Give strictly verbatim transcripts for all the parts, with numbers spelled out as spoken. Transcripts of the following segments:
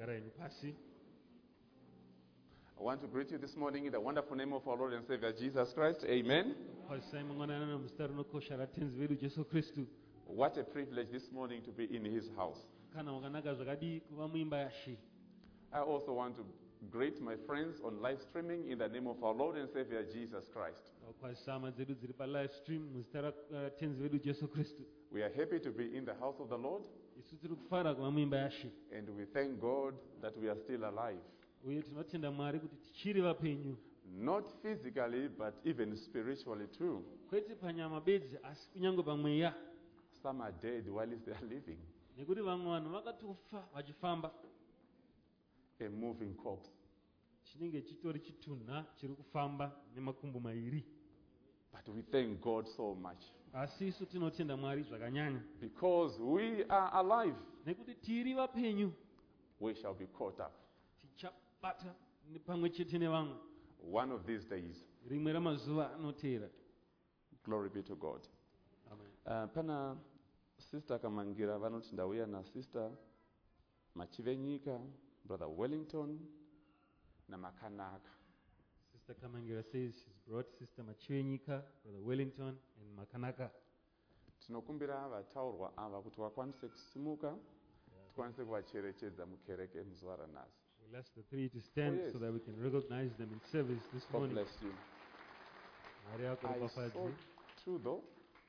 I want to greet you this morning in the wonderful name of our Lord and Savior Jesus Christ. Amen. What a privilege this morning to be in His house. I also want to greet my friends on live streaming in the name of our Lord and Savior Jesus Christ. We are happy to be in the house of the Lord, and we thank God that we are still alive. Not physically, but even spiritually too. Some are dead while they are living. A moving corpse. But we thank God so much, because we are alive. We shall be caught up one of these days. Glory be to God. Uh, pana sister Kamangira vanoti ndauya na sister Machivenyika, Brother Wellington na Makanaka. Sister Kamangira says she's brought Sister Machivenyika, Brother Wellington and Makanaka. Tinokumbira vataurwa ava kuti vakwanise kusimuka tikwanise kuvacherechedza mukereke muzuva ranhasi. We'll ask the three to stand oh, yes. so that we can recognize them in service this God morning. God bless you. I saw two though.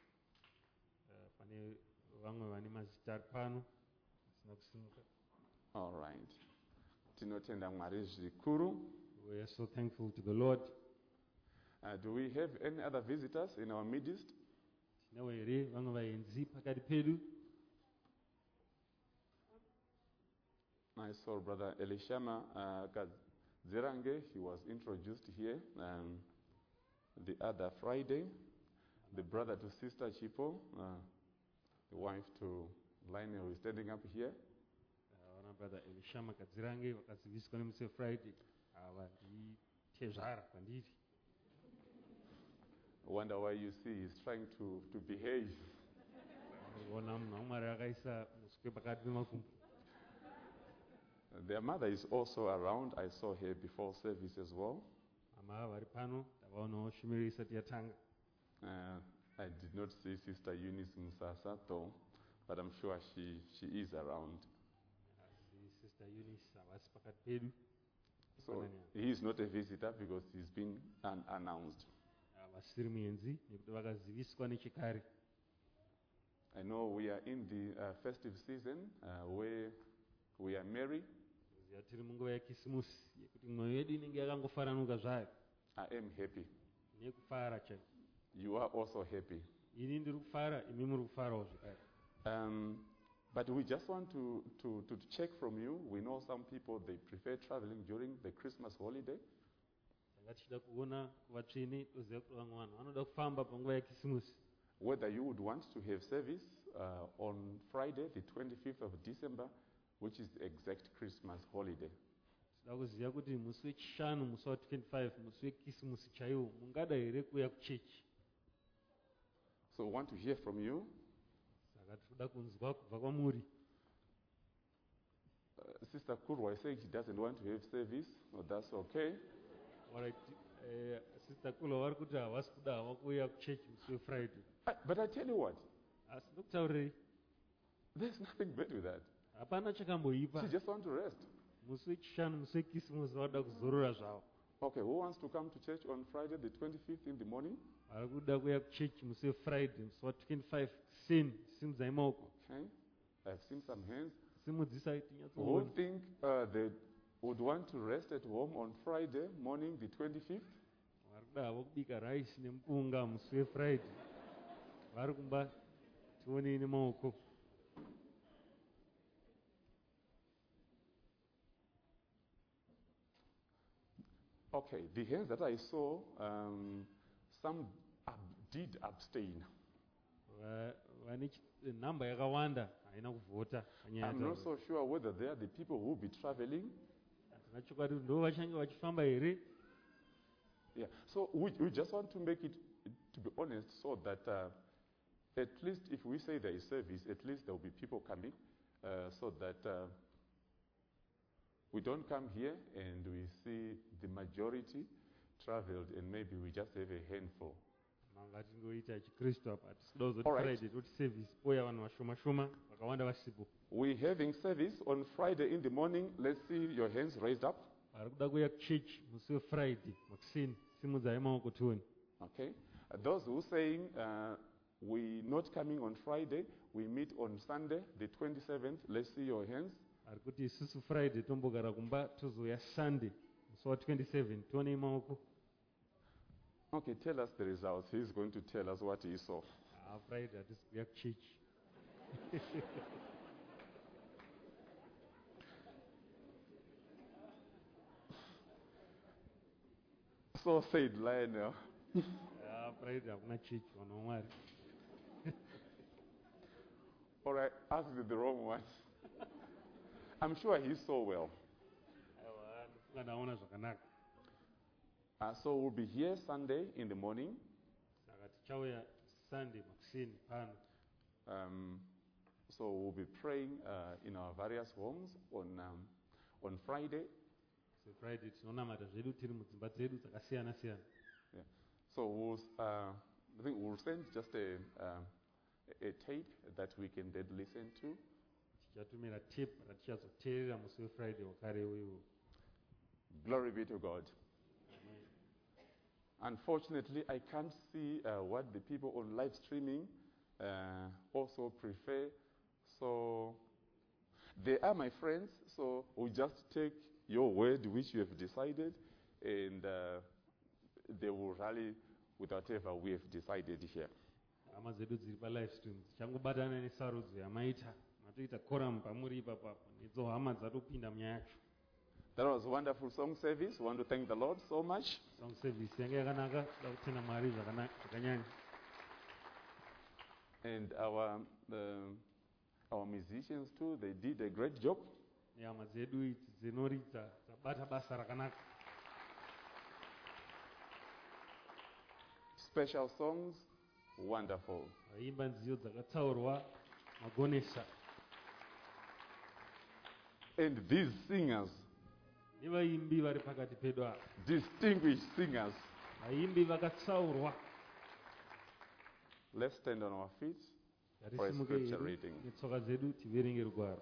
All right. Tinotenda Mwari zvikuru. We are so thankful to the Lord. Uh, do we have any other visitors in our midst? I saw Brother Elishama uh, Kadzirange. He was introduced here um, the other Friday. The brother to Sister Chipo, uh, the wife to Lionel, who is standing up here. Uh, Brother Elishama Kadzirange was Friday. I wonder why you see he's trying to, to behave. Their mother is also around. I saw her before service as well. Uh, I did not see Sister Eunice Musasa though, but I'm sure she, she is around. Sister Eunice, so he is not a visitor because he's been unannounced. I know we are in the uh, festive season uh, where we are merry. I am happy. You are also happy. Um, but we just want to, to, to check from you. We know some people, they prefer traveling during the Christmas holiday. Whether you would want to have service uh, on Friday, the twenty-fifth of December, which is the exact Christmas holiday. So we want to hear from you. Uh, Sister Kurwa is saying she doesn't want to have service. No, that's okay. Sister Kurwa Friday. But I tell you what, there's nothing bad with that. She just wants to rest. Okay, who wants to come to church on Friday the twenty-fifth in the morning? Okay, I've seen some hands. Who think uh, they would want to rest at home on Friday morning the twenty-fifth? Okay, the hands that I saw, um, some ab- did abstain. I'm not so sure whether they are the people who will be traveling. Yeah, so we, we just want to make it, to be honest, so that uh, at least if we say there is service, at least there will be people coming, uh, so that uh, we don't come here and we see the majority traveled and maybe we just have a handful. mangatingoita chikristu apa tisida uzoti All right. friday toti service poya vanhu vashoma shoma vakawanda vasipo We're having service on Friday in the morning. Let's see your hands raised up. vari kuda kuuya kuchechi musi wefriday makuseni simudzai maoko tioni. Okay. Uh, those who saying uh, we're not coming on Friday, we meet on Sunday, the twenty-seventh. Let's see your hands. ari kuti isusu friday tombogara kumba tozouya sunday musi wa twenty-seven tionei maoko. Okay, tell us the results. He's going to tell us what he saw. Ah, friday hatisi kuuya kuchechi. So said Lionel. Ah, friday hakuna chechi vanhu vamwari. All right, asked the wrong one. I'm sure he saw well. aiwa ndifunga ndaona zvakanaka. Uh, so we'll be here Sunday in the morning. Saka tichauya sunday makuseni pano. Um, so we'll be praying uh, in our various homes on um, on Friday. So friday tinonamata zvedu tiri mudzimba dzedu dzakasiyana siyana. Yeah. So we'll, uh, I think we'll send just a, um, a a tape that we can then listen to. tichatumira tape ratichazoteerera musi wefriday wakare iwoiwo. Glory be to God. Unfortunately, I can't see uh, what the people on live streaming uh, also prefer. So they are my friends, so we just take your word which you have decided, and uh, they will rally with whatever we have decided here. hama dzedu dziri palive stream dzichangobatana nesarudzo yamaita matoita koramu pamuri ipapapo nedzo hama dzatopinda munyaya yacho. That was a wonderful song service. We want to thank the Lord so much. song service yanga yakanaka toda kutenda mwari zvakana- zvakanyanya. And our, um, our musicians too, they did a great job. nehama dzedu idzi dzinoridza dzabata basa rakanaka. Special songs, wonderful. vaimba nziyo dzakatsaurwa magonesa. And these singers, nevaimbi vari pakati pedu apa distinguished singers. vaimbi vakatsaurwa. Let's stand on our feet for a Garisimuke scripture hedu reading. netsoka dzedu tiverenge rugwaro.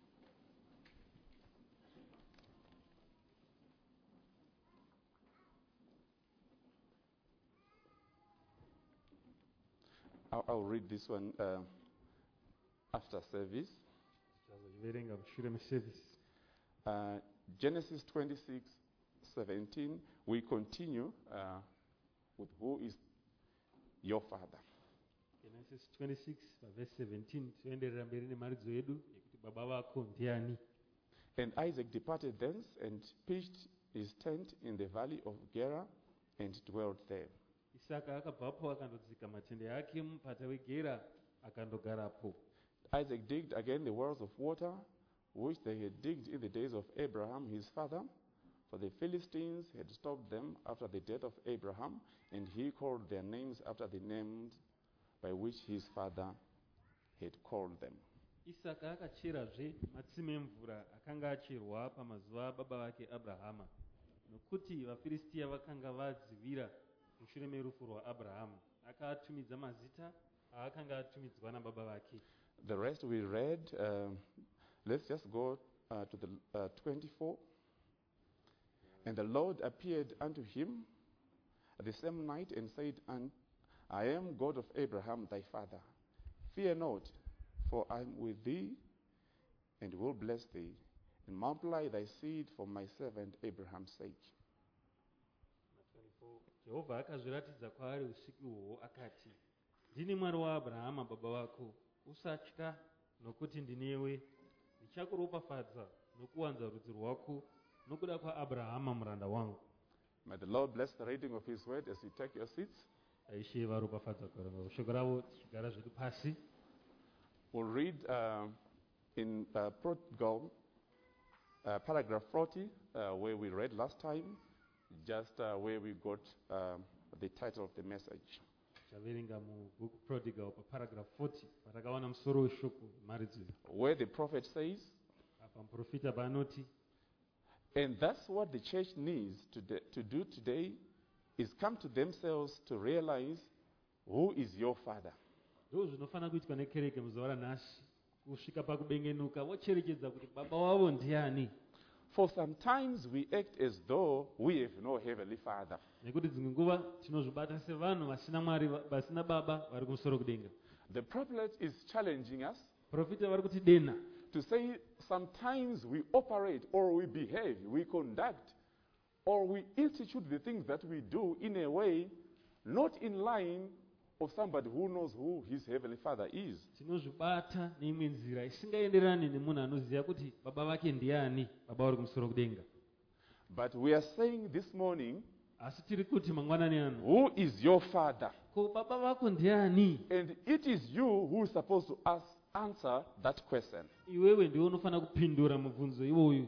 I'll, I'll read this one uh, after service. tichazochiverenga mushure meservice. Uh, Genesis twenty-six seventeen. We continue uh, with who is your father. Genesis twenty-six verse seventeen toenderera mberi nemaridzo yedu yekuti baba vako ndiani. And Isaac departed thence and pitched his tent in the valley of Gerar and dwelt there. isaka akabvapo akandodzika matende ake mupata wegera akandogarapo. Isaac digged again the wells of water, which they had digged in the days of Abraham his father, for the Philistines had stopped them after the death of Abraham, and he called their names after the names by which his father had called them. isaka akacherazve matsime emvura akanga acherwa pamazuva ababa vake abrahama, nokuti vafiristia vakanga vadzivira mushure merufu rwaabrahama. akaatumidza mazita aakanga atumidzwa nababa vake. The rest we read, um, let's just go uh, to the uh, twenty-four. And the Lord appeared unto him the same night and said, "And I am God of Abraham thy father. Fear not, for I am with thee, and will bless thee, and multiply thy seed for my servant Abraham's sake." jehovha akazviratidza kwaari usiku uhwo akati, ndini mwari waabrahama baba vako. usatya, nokuti ndinewe. ndichakuropafadza nokuwanza rudzi rwako nokuda kwaabrahama muranda wangu. May the Lord bless the reading of his word as you take your seats. aishe varopafadza kuverenga shoko ravo tichigara zvedu pasi. We'll read uh, in uh, Prodigal, uh, paragraph forty, uh, where we read last time, just uh, where we got um, the title of the message. taverenga mubhuku prodigal paparagraph forty patakawana musoro weshoko maridzo. Where the prophet says, apa muprofita paanoti, And that's what the church needs to, de- to do today, is come to themselves to realize who is your father. Ndo zvinofana kuitwa nekereke muzuva ranhasi, kusvika pakubengenuka vocherechedza kuti baba wavo ndiani. For sometimes we act as though we have no heavenly father. Nekuti dzimwe nguva tinozvibata sevanhu vasina mwari, vasina baba vari kumusoro kudenga. The prophet is challenging us Profita vari kutidena to say sometimes we operate or we behave, we conduct, or we institute the things that we do in a way not in line of somebody who knows who his heavenly father is. tinozvibata neimwe nzira isingaenderani nemunhu anoziva kuti baba vake ndiani, baba vari kumusoro kudenga. But we are saying this morning, Asi tiri kuti mangwanani ano, who is your father? ko baba vako ndiani? And it is you who is supposed to ask, answer that question. Iwewe ndiwe unofana kupindura mubvunzo iwoyu.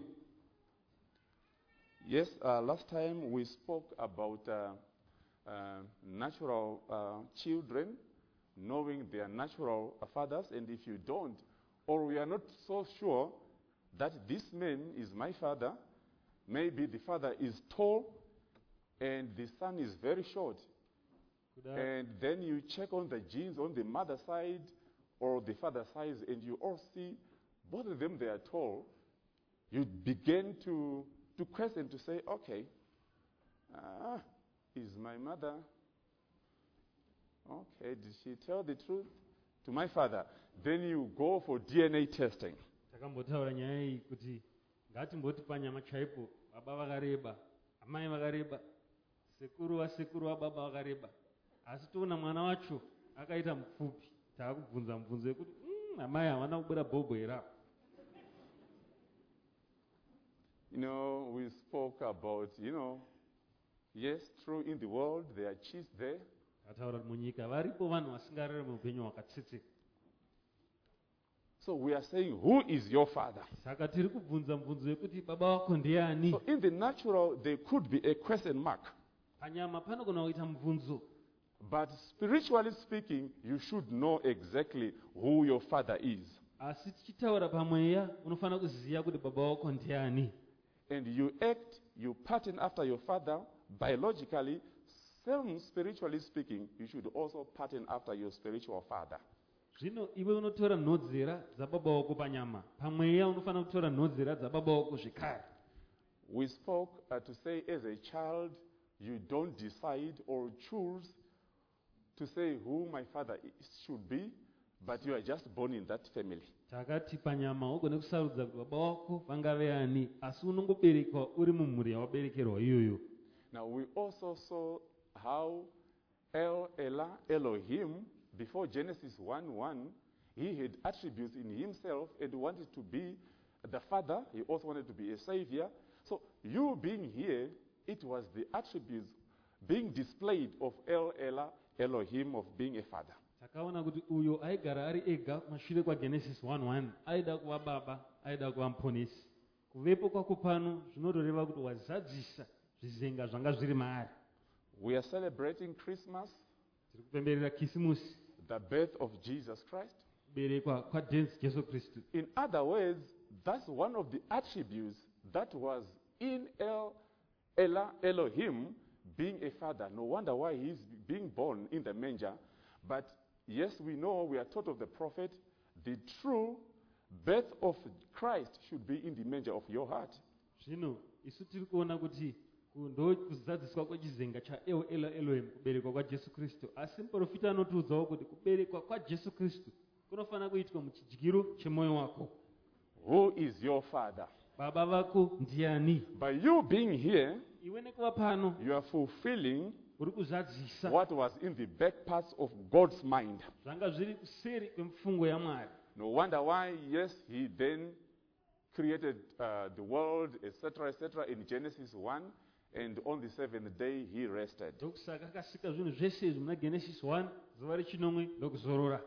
Yes, uh, last time we spoke about uh, uh, natural uh, children knowing their natural uh, fathers, and if you don't, or we are not so sure that this man is my father, maybe the father is tall and the son is very short, Kuda- and then you check on the genes on the mother side or the father side, and you all see both of them, they are tall. You begin to, to question, to say, okay, ah, is my mother, okay, did she tell the truth to my father? Then you go for D N A testing. takambotaura nyaya iyi kuti ngatimboti panyama chaipo baba vakareba, amai vakareba, sekuru vasekuru vababa vakareba, asi toona mwana wacho akaita mupfupi, taakubvunza mubvunzo yekuti "Mm, amai havana kubuda bhobho here apa." You know, we spoke about, you know, yes, true, in the world there are cheats there, Ataura kuti munyika varipo vanhu vasingararame upenyu hwakatsetseka. so we are saying, who is your father? Saka tiri kubvunza mubvunzo yekuti baba vako ndiani. So in the natural, there could be a question mark. Panyama panogona kuita mubvunzo, But spiritually speaking, you should know exactly who your father is. asi tichitaura pamweya unofanira kuziva kuti baba vako ndiani. And you act, you pattern after your father, biologically, same spiritually speaking, you should also pattern after your spiritual father. Zvino iwe unotora nhodzera dzababa vako panyama, pamweya unofanira kutora nhodzera dzababa vako zvekare. We spoke uh, to say as a child, you don't decide or choose to say who my father is, should be, but you are just born in that family. Takati panyama ugone kusarudza kuti baba vako vangave ani, asi unongoberekwa uri mumhuri yawaberekerwa iyoyo. Now we also saw how El Elah Elohim, before Genesis one one, he had attributes in himself and wanted to be the father. He also wanted to be a savior. So you being here, it was the attributes being displayed of El Elah Elohim of being a father. Takaona kuti uyo aigara ari ega kumashure kwaGenesis one one, aida kuva baba, aida kuva muponesi. Kuvepo kwako pano zvinotoreva kuti wazadzisa zvizenga zvanga zviri maari. We are celebrating Christmas, Tiri kupemberera Kisimusi, the birth of Jesus Christ. kuberekwa kwaJesu Kristu. In other words, that's one of the attributes that was in El Elah Elohim, being a father. No wonder why he's being born in the manger. But yes, we know, we are taught of the prophet, the true birth of Christ should be in the manger of your heart. Zvino isu tiri kuona kuti ndo kuzadziswa kwechizenga chaEl Elohim, kuberekwa kwaJesu Kristu. Asi muprofita anotiudzawo kuti kuberekwa kwaJesu Kristu kunofanira kuitwa muchidyiro chemoyo wako. Who is your father? Baba vako ndiani? By you being here, Iwe nekuva pano you are fulfilling uri kuzadzisa what was in the back parts of God's mind. zvanga zviri kuseri kwemifungo yaMwari. No wonder why, yes, he then created uh, the world, et cetera, et cetera, in Genesis one, and on the seventh day he rested. Ndokusaka akasika zvinhu zvese izvi muna Genesis one, zuva rechinomwe ndokuzorora.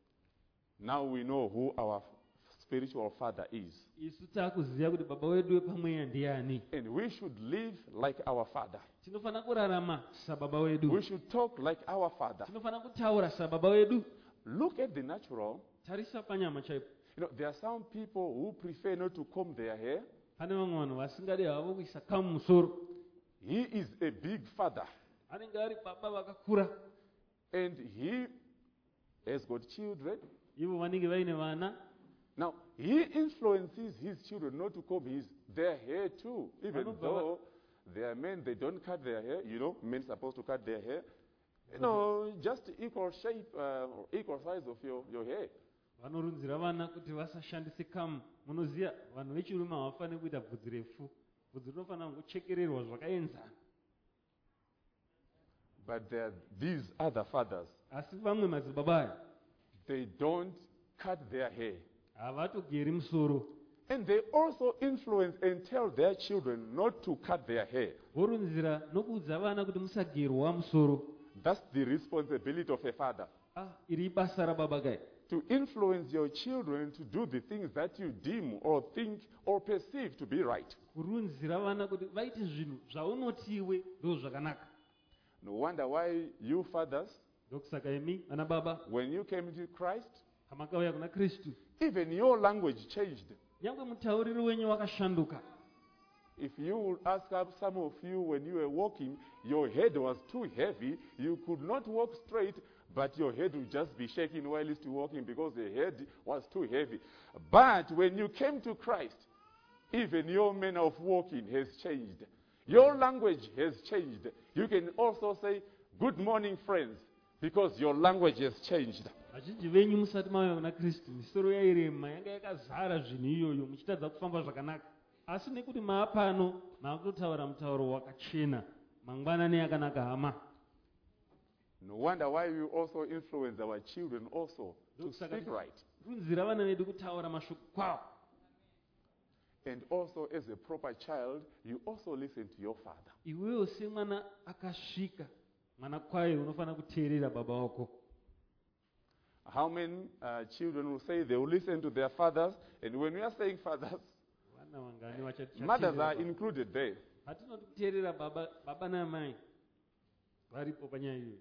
Now we know who our spiritual father is. Isu taakuziva kuti baba wedu wepamweya ndiani. And we should live like our father. Tinofanira kurarama sababa wedu. We should talk like our father. Tinofanira kutaura sababa wedu. Look at the natural. Tarisa panyama chaipo. You know, there are some people who prefer not to comb their hair. pane vamwe vanhu vasingadi havo kuisa kamu musoro. He is a big father, Anenge ari baba vakakura, and he has got children. ivo vanenge vaine vana. Now, he influences his children not to comb his, their hair too, even Vanobva though they are men, they don't cut their hair. You know, men supposed to cut their hair. You know, just equal shape, uh, or equal size of your, your hair. Vanorunzira vana kuti vasashandise kamu. Munoziva vanhu vechirume havafaniri kuita bvudzi refu. Bvudzi rinofanira kungochekererwa zvakaenzana. But there are these other fathers, Asi vamwe madzibaba aya they don't cut their hair. havatogeri musoro. And they also influence and tell their children not to cut their hair. Vorunzira nokuudza vana kuti musagerwa musoro. That's the responsibility of a father. Ah, iri basa rababa kai. To influence your children to do the things that you deem or think or perceive to be right. Kurunzira vana kuti vaite zvinhu zvaunotiwe ndo zvakanaka. No wonder why you fathers, Ndokusaka imi vana baba when you came to Christ, pamakauya kuna Kristu, even your language changed. nyangwe mutauriro wenyu wakashanduka. If you would ask up some of you when you were walking, your head was too heavy, you could not walk straight, but your head would just be shaking while you're still walking because the head was too heavy. But when you came to Christ, even your manner of walking has changed. Your language has changed. You can also say, good morning, friends, because your language has changed. Vazhinji venyu musati mauya kuna Kristu, misoro yairema yanga yakazara zvinhu iyoyo muchitadza kufamba zvakanaka. Asi nekuti maapano maakutotaura mutauro wakachena, mangwanani yakanaka hama. No wonder why we also influence our children also to speak right. Runzira vana vedu kutaura mashoko kwavo. And also as a proper child, you also listen to your father. Iwewo semwana akasvika, mwana kwaye unofanira kuteerera baba wako. How many uh, children will say they will listen to their fathers? And when we are saying fathers, Vana vangani vachati mothers are chateerera baba. included there. Hatinoti kuteerera baba, baba namai varipo panyaya iyoyo.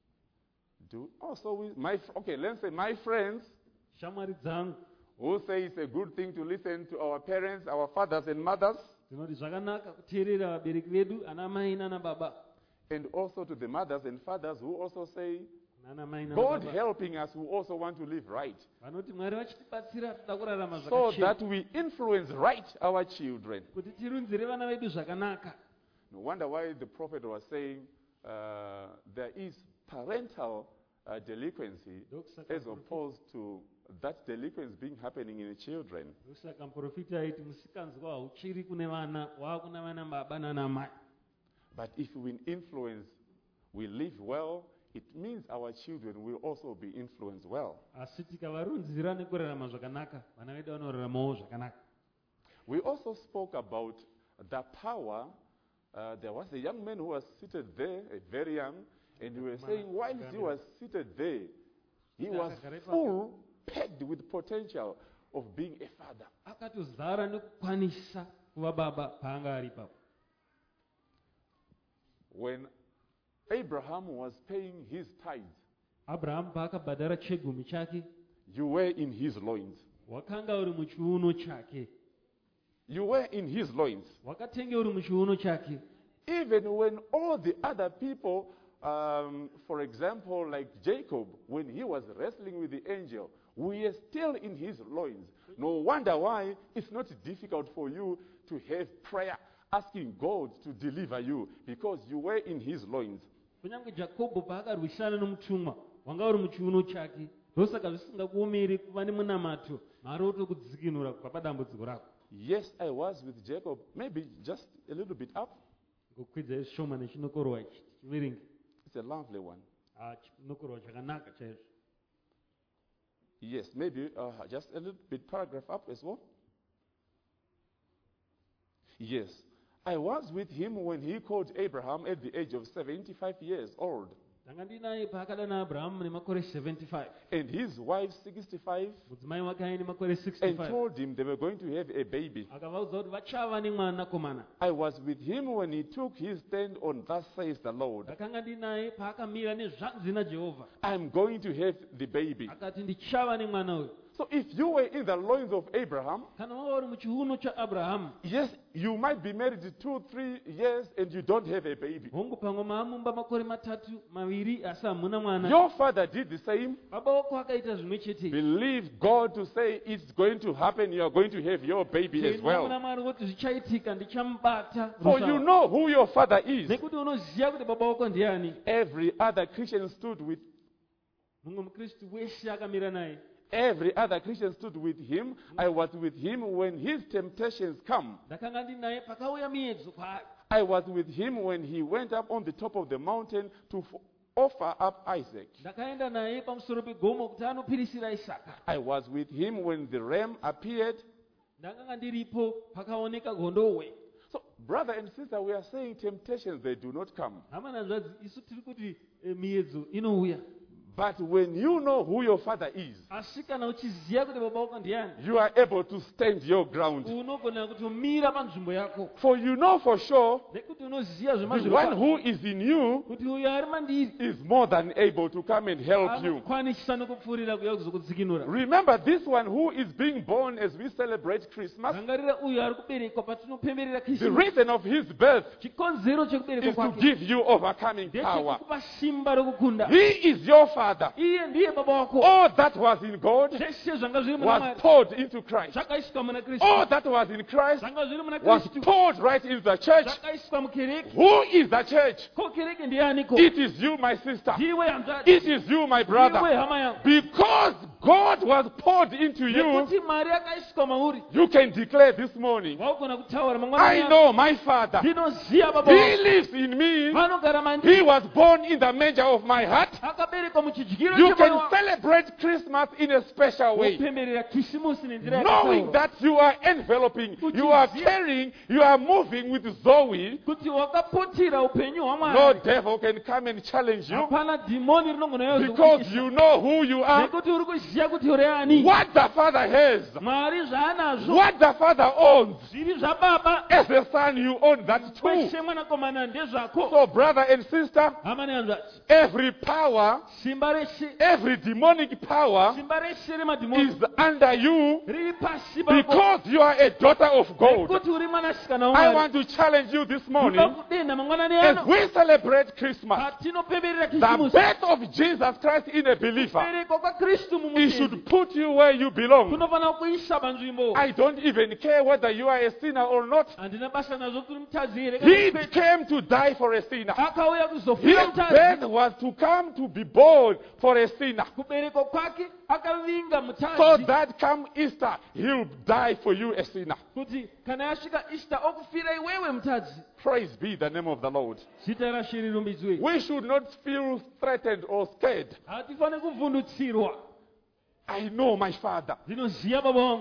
Do also we, my f- okay, let's say my friends Shamwari dzangu who say it's a good thing to listen to our parents, our fathers and mothers, dzinoti zvakanaka kuteerera vabereki vedu, ana mai nana baba. and also to the mothers and fathers who also say, Nana mai nana God baba. helping us, who also want to live right, Vanoti Mwari vachitibatsira toda kurarama so zvakachena. that we influence right our children. Kuti tirunzire vana vedu zvakanaka. No wonder why the prophet was saying uh, there is parental uh, delinquency Ndokusaka as muprofita- opposed to that delinquency being happening in the children. ndokusaka muprofita aiti musikanzwa hauchiri kune vana, waakuna vana baba nana mai. But if we influence, we live well, it means our children will also be influenced well. Asi tikavarunzira nekurarama zvakanaka, vana vedu vanoraramawo zvakanaka. We also spoke about the power. Uh, there was a young man who was seated there, a very young, and we were saying whilst he was seated there, he was full, packed with potential of being a father. Akatozara nekukwanisa kuva baba paanga ari ipapo. When Abraham was paying his tithes, Abrahamu paakabhadhara chegumi chake, you were in his loins. wakanga uri muchiuno chake. You were in his loins. Wakatenge uri muchiuno chake. Even when all the other people, um, for example, like Jacob, when he was wrestling with the angel, we are still in his loins. No wonder why it's not difficult for you to have prayer asking God to deliver you, because you were in his loins. Kunyange Jakobho paakarwisana nomutumwa, wanga uri muchiuno chake. Ndosaka zvisingakuomeri kuva nemunamato, Mwari otokudzikinura kubva padambudziko rako. Yes, I was with Jacob, maybe just a little bit up. Ngokwidza zvishoma nechinokorwa ichi chiverenge. It's a lovely one. Ah, chinokorwa chakanaka chaizvo. Yes, maybe uh, just a little bit paragraph up as well. Yes, I was with him when he called Abraham at the age of seventy-five years old, Ndanga ndinaye paakadana Abrahamu nemakore seventy-five. and his wife sixty-five, Mudzimai wake aine makore and sixty-five. told him they were going to have a baby. Akavaudza kuti vachava nemwanakomana. I was with him when he took his stand on thus says the Lord. Ndakanga ndinaye paakamira nezvanzi naJehovha. I'm going to have the baby. Akati ndichava nemwana uyu. So if you were in the loins of Abraham, kana wanga uri muchiuno chaAbhurahamu, yes, you might be married two, three years and you don't have a baby. hongu pamwe maamumba makore matatu maviri asi hamuna mwana. Your father did the same. Baba wako akaita zvimwe chete. Believe God to say it's going to happen. You are going to have your baby as Tenda muna well. Mwari kuti zvichaitika, ndichamubata. For you know who your father is. Nekuti unoziva kuti baba wako ndiani. Every other Christian stood with Mumwe mukristu weshe akamira naye. Every other Christian stood with him. I was with him when his temptations come. Ndakanga ndinaye pakauya miedzo kwaari. I was with him when he went up on the top of the mountain to f- offer up Isaac. Ndakaenda naye pamusoro pegomo kuti anopirisira Isaka. I was with him when the ram appeared. Ndakanga ndiripo pakaoneka gondowe. So, brother and sister, we are saying temptations, they do not come. Hama nazvadzi isu tiri kuti eh, miedzo inouya. But when you know who your father is, Asi kana uchiziva kuti baba wako ndiani, you are able to stand your ground. unogona kutomira panzvimbo yako. For you know for sure, Nekuti unoziva the zvemazviro one who is in you kuti uyo ari mandiri is more than able to come and help you. anokwanisa nokupfuurira kuuya kuzokudzikinura. Remember, this one who is being born as we celebrate Christmas, Rangarira uyo ari kuberekwa patinopemberera the Krismasi. reason of his birth Chikonzero chekuberekwa is to kwake give you overcoming power. ndechekukupa simba rokukunda. He is your father. Iye ndiye baba wako. All that was in God Zveshe zvanga zviri muna was Mwari poured into Christ. zvakaiswa muna All Kristu. that was in Christ Zvanga zviri muna was Kristu poured right into the church. zvakaiswa mukereke. Who is the church? Ko kereke ndianiko? It is you, my sister. Ndiwe hanzvadzi. It is you, my Ndiwe brother. hama yangu. Because God was poured into you, Nekuti Mwari akaiswa mauri. you can declare this morning, Waugona kutaura mangwanani I ano. know my father. Ndinoziva baba He wangu. lives in me. Vanogara He mandiri. was born in the manger of my heart. Akaberekwa muchidyiro You chemoyo can wangu. celebrate Christmas in a special way, Wopemberera Krisimusi nenzira knowing yakatsaurwa. that you are enveloping, you are carrying, you are moving with Zoe. Kuti wakaputira upenyu No hwaMwari. devil can come and challenge you Hapana dhimoni rinogona because kuzokubudisa. you know who you are, Nekuti uri kuziva kuti uri ani. what the Father has, Mwari zvaanazvo what the Father owns. zviri zvababa. As a son, you own that too. Kweshe mwanakomana ndezvako. So, brother and sister, Hama nehanzvadzi. every power, Simba reshe. every demonic power Simba reshe is remadhimoni. under you Riri pasi pako. because you are a daughter of God. Nekuti uri mwanasikana I waMwari. want to challenge you this morning. Ndoda kudenda mangwanani As ano. we celebrate Christmas, Patinopemberera the Krisimusi. birth of Jesus Christ in a believer, Kuberekwa kwaKristu it mumutendi. should put you where you belong. Kunofanira kuisa panzvimbo. I don't even care whether you are a sinner or not. Handina basa nazvo kuti mutadzi here. He came to die for a sinner. Akauya His kuzofira mutadzi. birth was to come to be born for a sinner. Kuberekwa kwake akavinga So mutadzi. that come Easter, he'll die for you, a sinner. Kuti kana yasvika Easter okufira iwewe mutadzi. Praise be the name of the Lord. Zita raShe rirumbidzwe. We should not feel threatened or scared. Hatifani kuvhundutsirwa. I know my father. Ndinoziva baba vangu.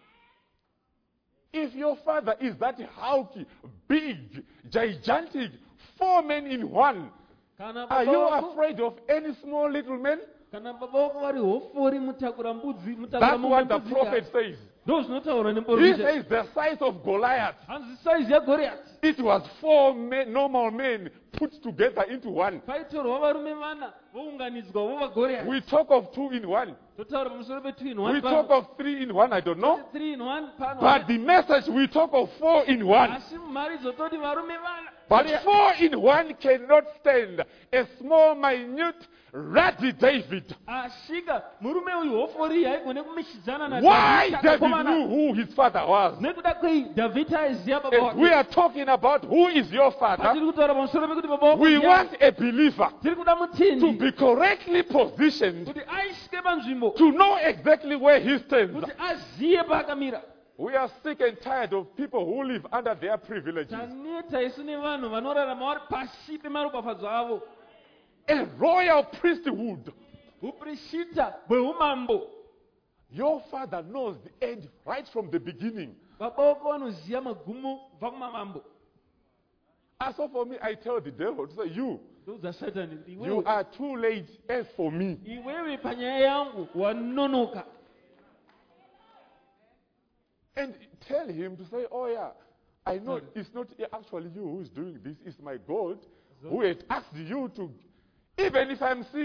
If your father is that hulky, big, gigantic, four men in one, Kana are baba you vako. afraid of any small little man? Kana baba vako vari hofori mutakura mbudzi. Mutakura That's mombe what the mbudzi. prophet says. Ndo zvinotaura He nemuprofita. says the size of Goliath. Hanzi saizi yaGoriathi. It was four men, normal men put together into one. Paitorwa varume vana vounganidzwa vova Goriathi. We talk of two in one. Totaura pamusoro pe two in We one. talk of three in one, I don't know. three in one pano. But the message, we talk of four in one. Asi mumharidzo toti varume vana. But four in one cannot stand a small, minute, ruddy David. Asvika murume uyu hofori haigone kumishidzana na Why Dhavhidhi David akakomana. knew who his father was. Nekuda kwei Dhavhidhi aiziva baba As we wake. are talking about who is your father, Patiri kutaura pamusoro pekuti baba wako we ndiani. want a believer Tiri kuda to mutendi be correctly positioned, kuti aiswe panzvimbo to know exactly where he stands. kuti aziye paakamira. We are sick and tired of people who live under their privileges. Taneta isu nevanhu vanorarama vari pasi pemaropafadzo avo. A royal priesthood. Uprishita hweumambo. Your father knows the end right from the beginning. Baba wako vanoziva magumo kubva kumamambo. As so for me, I tell the devil to say, you, Ndoudza Satani kuti you iwewe are too late as for me. iwewe panyaya yangu wanonoka. And tell him to say, oh yeah, I know it's not actually you who's doing this, it's my God who has asked you to, even if I'm sick,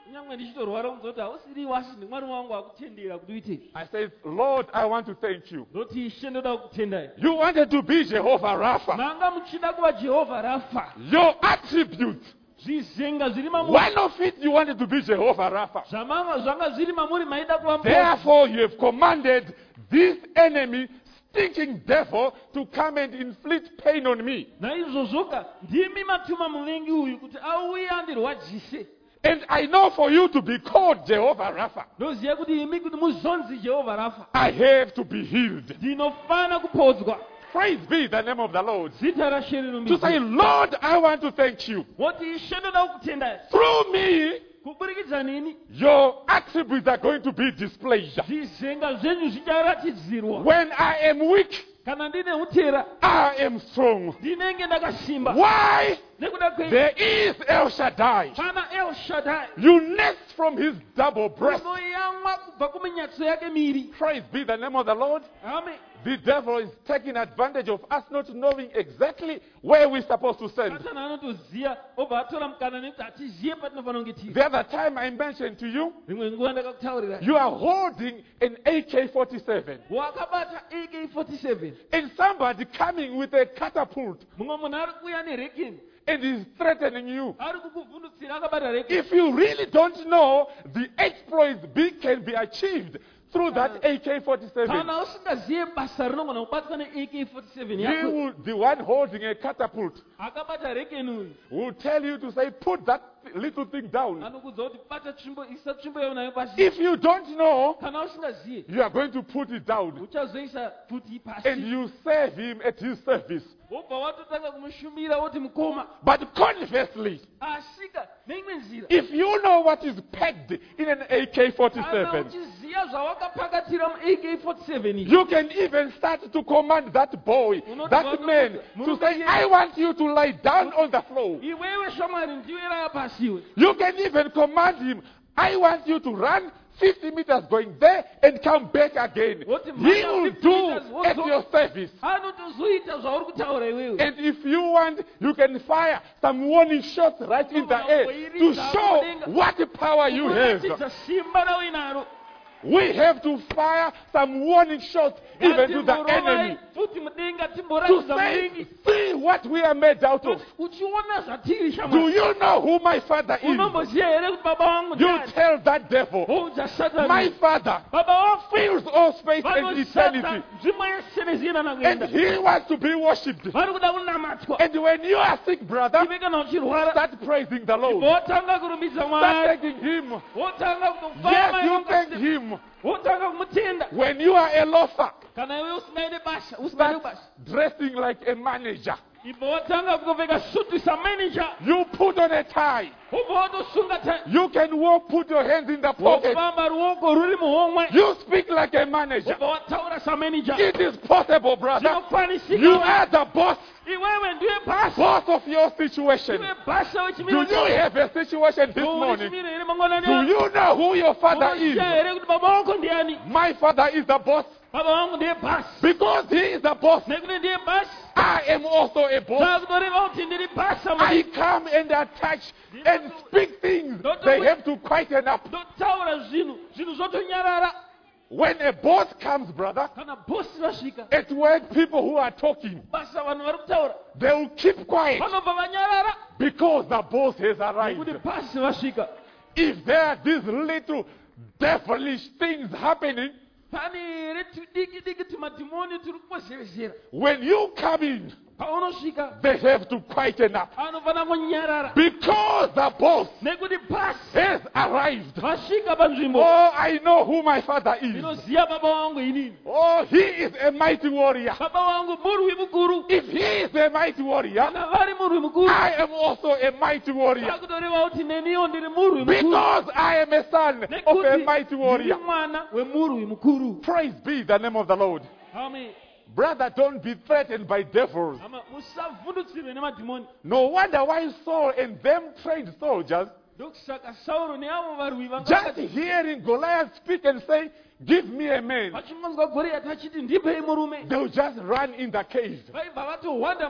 kunyange ndichitorwara kunzoti hausiri wasi ndimwari wangu akutendera kuti uite. I said, Lord, I want to thank you. Ndoti Ishe ndoda kukutendai. You wanted to be Jehovah Rapha. Manga muchida kuva Jehovha Rafa. Your attribute, Zvizenga zviri mamuri. one of it you wanted to be Jehovah Rapha. Zvamanga zvanga zviri mamuri maida kuva muponesi. Therefore, you have commanded this enemy, stinking devil, to come and inflict pain on me. Naizvozvoka ndimi matuma muvengi uyu kuti auye andirwadzise. And I know for you to be called Jehovah Rapha, Ndoziva kuti imi kuti muzonzi Jehovha Rafa. I have to be healed. Ndinofana kupodzwa. Praise be the name of the Lord. Zita raShe To say, rinobwinya. Lord, I want to thank you. Woti Ishe ndoda kukutendai. Through me, Kuburikidza neni your attributes are going to be displayed. zvizenga zvenyu zvicharatidzirwa. When I am weak, Kana ndine utera I am strong. ndinenge ndakasimba. Why? Nekuda kwe There is El Shaddai. pana El Shaddai. You nest from his double breast. Unoyamwa kubva kuminyatso yake miri. Praise be the name of the Lord. Amen. The devil is taking advantage of us not knowing exactly where we're supposed to stand. Satani anotoziya obva atora mukana nekuti hatiziye patinofanira kunge tiri. The other time I mentioned to you, Rimwe nguva ndakakutaurira. you are holding an A K forty-seven. Wakabata A K forty-seven. And somebody coming with a catapult Mumwe munhu ari kuuya nerekeni. and is threatening you. Ari kukuvhundutsira akabata rekeni. If you really don't know, the exploits be, can be achieved through that A K forty-seven. Kana usingaziye basa rinogona kubatwa ne-A K forty-seven He yako. will, the one holding a catapult Akabata rekeni uyu. will tell you to say, put that little thing down. Anokudza kuti bata tsvimbo isa tsvimbo yaunayo pasi. If you don't know, Kana usingaziye you are going to put it down. uchazoisa futi And pasi. you serve him at his service. Wobva watotanga kumushumira woti mukoma. But conversely, Asika neimwe nzira. if you know what is packed in an A K Kana forty-seven, uchiziya zvawakapakatira mu-A K forty-seven iyi. you can even start to command that boy, that man, to say, I want you to lie down on the floor. Iwewe shamwari ndiwe raya pasiwe. You can even command him, I want you to run fifty meters going there and come back again. What He matter will fifty do meters, what at zo- your service. Anotozoita zvauri kutaura iwewe. And if you want, you can fire some warning shots right in the air to show what power you have. Unoratidza simba rauinaro. We have to fire some warning shots even to the enemy Futi mudenga to timboratidza say, mudengi. see what we are made out of. Uchiona zvatiri Do shamwari. you know who my father is? Unomboziya here kuti baba vangu You ndani? tell that devil, Oudza my Satani. father Baba vafu fills all space and vanoshata eternity. nzvimbo yese neziyendana And kuenda. he wants to be worshipped. Vari kuda kunamatwa. And when you are sick, brother, Iwe kana uchirwara. start praising the Lord. Wotanga kurumbidza Start Mwari. thanking him. Wotanga Yes, kutofama you thank iwe him. wotanga kumutenda. When you are a loafer, Kana iwe usingaende basa, usingaende start basa. dressing like a manager. Ibvo watanga kutopfeka suti samanager. You put on a tie. Ubvo watosunga tai. You can walk, put your hands in the pocket. Wofamba ruoko ruri muhomwe. You speak like a manager. Ubvo wataura samanager. It is possible, brother. Zvinokwanisika. You are the boss, Iwewe ndiwe basa. boss of your situation. Iwe basa Do wechimiro you chako. have a situation this Uri morning? chimiro here mangwanani Do ano. you know who your father is? Unoziya here kuti baba wako ndiani? My father is the boss. Baba vangu ndiye basa. Because he is the boss, Nekuti ndiye basa. I am also a boss. Takutoreva kuti ndiri basa I muri. come and attach and speak things. They have to quieten up. Ndotaura zvinhu, zvinhu zvotonyarara. When a boss comes, brother, Kana bosi vasvika. at work, people who are talking, Basa vanhu vari kutaura. they will keep quiet Vanobva vanyarara. because the boss has Nekuti arrived. basi vasvika. If there are these little devilish things happening, Pane here tudiki diki tumadhimoni turi kumbozerezera. when you come in, Paunosvika, they have to quieten up anofana kunyarara. because the boss Nekuti basi has arrived. vasvika panzvimbo. Oh, I know who my father is. Ndinoziya baba vangu inini. Oh, he is a mighty warrior. Baba vangu murwi mukuru. If he is a mighty warrior, Kana vari murwi mukuru. I am also a mighty warrior. Takutoreva kuti neniwo ndiri murwi mukuru. Because I am a son of a Nekuti mighty ndiri warrior. mwana wemurwi mukuru. Praise be the name of the Lord. Amen. Brother, don't be threatened by devils. Ama musavhundutsirwe nemadhimoni. No wonder why Saul and them trained soldiers, Ndokusaka Sauro neavo varwi just vanga hearing Goliath speak and say, give me a man, vachingonzwa Goriati achiti ndipei murume. they will just run in the cave. Vaibva vatohwanda mubako.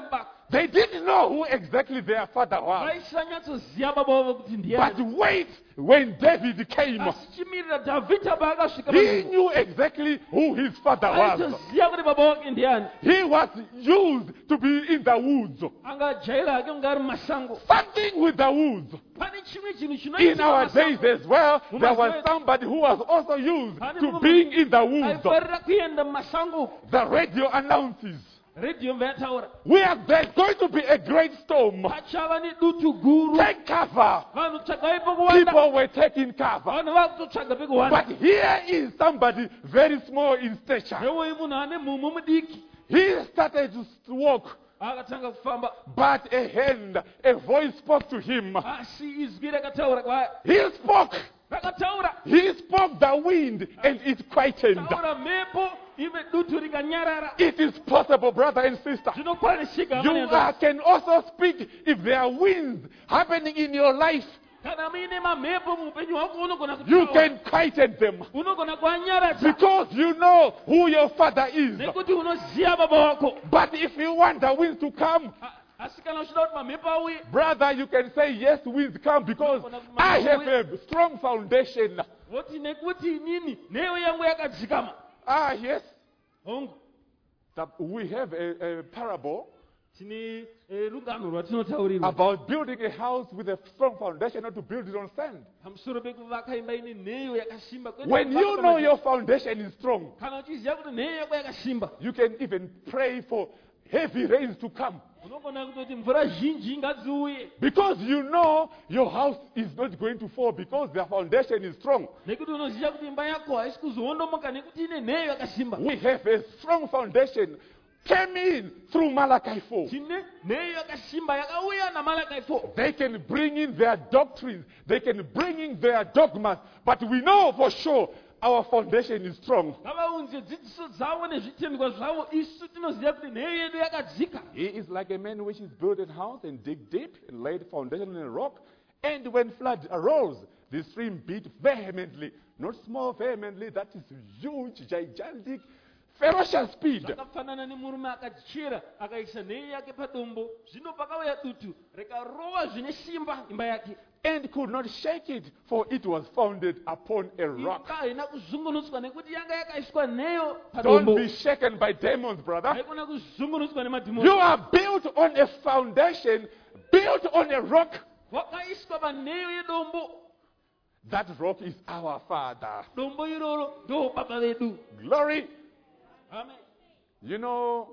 They didn't know who exactly their father was. vaisanyatsoziva baba vavo kuti But ndiani. wait, when David came, Asi chimirira Dhavhidha paakasvika he panzvimbo, knew exactly who his father was. aitoziva kuti baba vake ndiani. He was used to be in the woods. Anga ajaira hake kunge ari mumasango. Something with the woods. Pane chimwe chinhu In our chinoitika days mumasango. as well, there was somebody who was also used to being in the woods. aifarira kuenda mumasango. The radio announces, Redhiyo yataura we are, there's going to be a great storm. pachava nedutu guru. Take cover. Vanhu tsvagai pekuwanda. People were taking cover. Vanhu vakutotsvaga pekuwanda. But here is somebody very small in stature. Newoyi munhu ane mhumu mudiki. He started to walk, Akatanga kufamba. but a hand, a voice spoke to him. Asi izwi rakataura kwaari. He spoke. Rakataura. He spoke the wind and it quietened. Taura mhepo ive dutu rikanyarara. It is possible, brother and sister. Zvinokwanisika You amunenzo. uh, can also speak if there are winds happening in your life. Kana muine mamhepo muupenyu hwako unogona You kutaura. can quieten them Unogona kuanyaradza. because you know who your father is. Nekuti unoziva baba vako. But if you want the winds to come, A- Asi kana uchida kuti mamhepo auye. brother, you can say, yes, winds come because I have a strong foundation. Voti nekuti inini newe yangu yakadzikama. Ah, yes. Hongu. The- we have a, a parable Tine eh, rungano rwatinotaurirwa. about building a house with a strong foundation, not to build it on sand. Pamusoro pekuvaka imba ine nheyo yakasimba. Kwete When kuvaka you know pamaji- your foundation is strong, Kana uchiziva kuti nheyo yako yakasimba. you can even pray for heavy rains to come. Unogona kutoti mvura zhinji ngadziuye. Because you know your house is not going to fall because the foundation is strong. Nekuti unoziva kuti imba yako haisi kuzowondomoka nekuti ine nheyo yakasimba. We have a strong foundation came in through Malachi four. Tine nheyo yakasimba yakauya naMalachi four. They can bring in their doctrines, they can bring in their dogmas, but we know for sure our foundation is strong. Ngavaunze dzidziso dzavo nezvitendwa zvavo, isu tinoziva kuti nheyo yedu yakadzika. He is like a man which is built a house and dig deep and laid foundation in a rock. And when flood arose, the stream beat vehemently, not small vehemently, that is huge, gigantic, ferocious speed. Zvakafanana nemurume akachera akaisa nheyo yake padombo, zvino pakauya dutu rikarova zvine simba imba yake. And could not shake it, for it was founded upon a rock. Imba haina kuzungunutswa nekuti yanga yakaiswa nheyo Don't padombo. be shaken by demons, brother. Haikona kuzungunutswa You nemadhimoni. are built on a foundation, built on a rock. Wakaiswa panheyo yedombo. That rock is our Father. Dombo iroro ndo baba vedu. Glory. Amen. You know,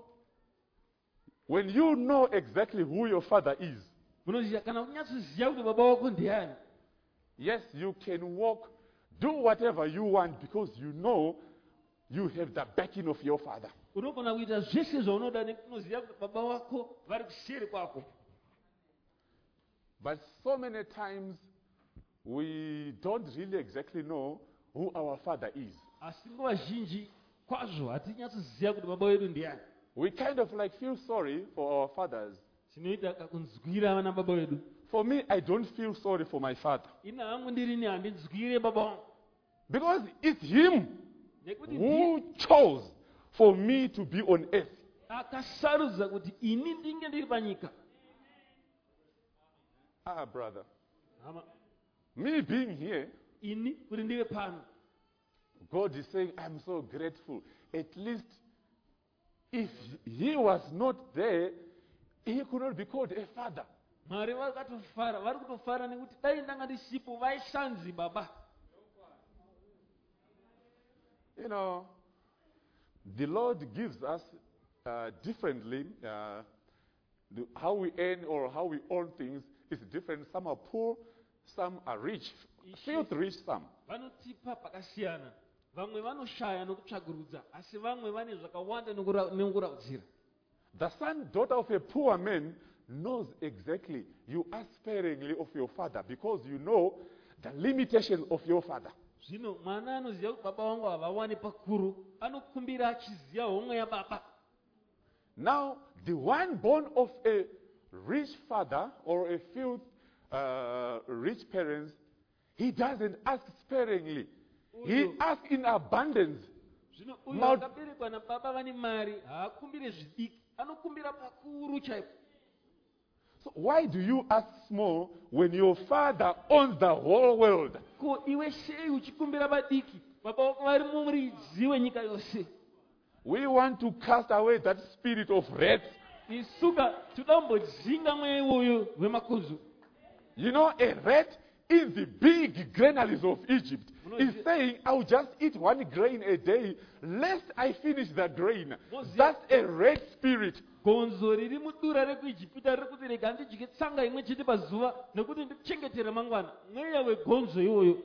when you know exactly who your Father is, Unoziva kana unyatsoziva kuti baba vako ndiani. yes, you can walk, do whatever you want because you know you have the backing of your Father. Unogona kuita zvese zvaunoda nekuti unoziva kuti baba vako vari kuseri kwako. But so many times we don't really exactly know who our Father is. Asi nguva zhinji kwazvo hatinyatsoziva kuti baba vedu ndiani. We kind of like feel sorry for our fathers. Tinoita kakunzwira vana baba vedu. For me, I don't feel sorry for my father Ina hangu ndirini handinzwire baba vangu. because it's him Nekuti ndiye who chose for me to be on earth. akasarudza kuti ini ndinge ndiri panyika. Ah, brother, Hama, me being here, ini kuti ndive pano. God is saying, I'm so grateful. At least if he was not there, he could not be called a father. Mwari vari katofara, vari kutofara nekuti dai ndanga ndisipo vaisanzi baba. You know, the Lord gives us uh, differently. Uh, the, how we earn or how we own things is different. Some are poor, some are rich. Filth rich, some. Vanotipa pakasiyana. Vamwe vanoshaya nokutsvagurudza, asi vamwe vane zvakawanda nokura- nokuraudzira. The son, daughter of a poor man knows exactly. You ask sparingly of your father because you know the limitations of your father. Zvino mwana anoziva kuti baba vangu havawani pakuru, anokumbira achiziva homwe yababa. Now, the one born of a rich father or a few uh, rich parents, he doesn't ask sparingly. He Uyo. asks in abundance. Zvino uyo Mal- akaberekwa nababa vane mari haakumbire zvidiki, anokumbira pakuru chaipo. So why do you ask small when your father owns the whole world? ko iwe sei uchikumbira badiki baba wako vari muridzi wenyika yose. We want to cast away that spirit of wrath. isuka toda kumbodzinga mweya iwoyo wemakunzo. You know, a rat in the big granaries of Egypt is saying, I'll just eat one grain a day, lest I finish the grain. That's a rat spirit. gonzo riri mudura rekuijipita riri kuti rega ndidye tsanga imwe chete pazuva nekuti ndikuchengetera mangwana. mweya wegonzo iwoyo.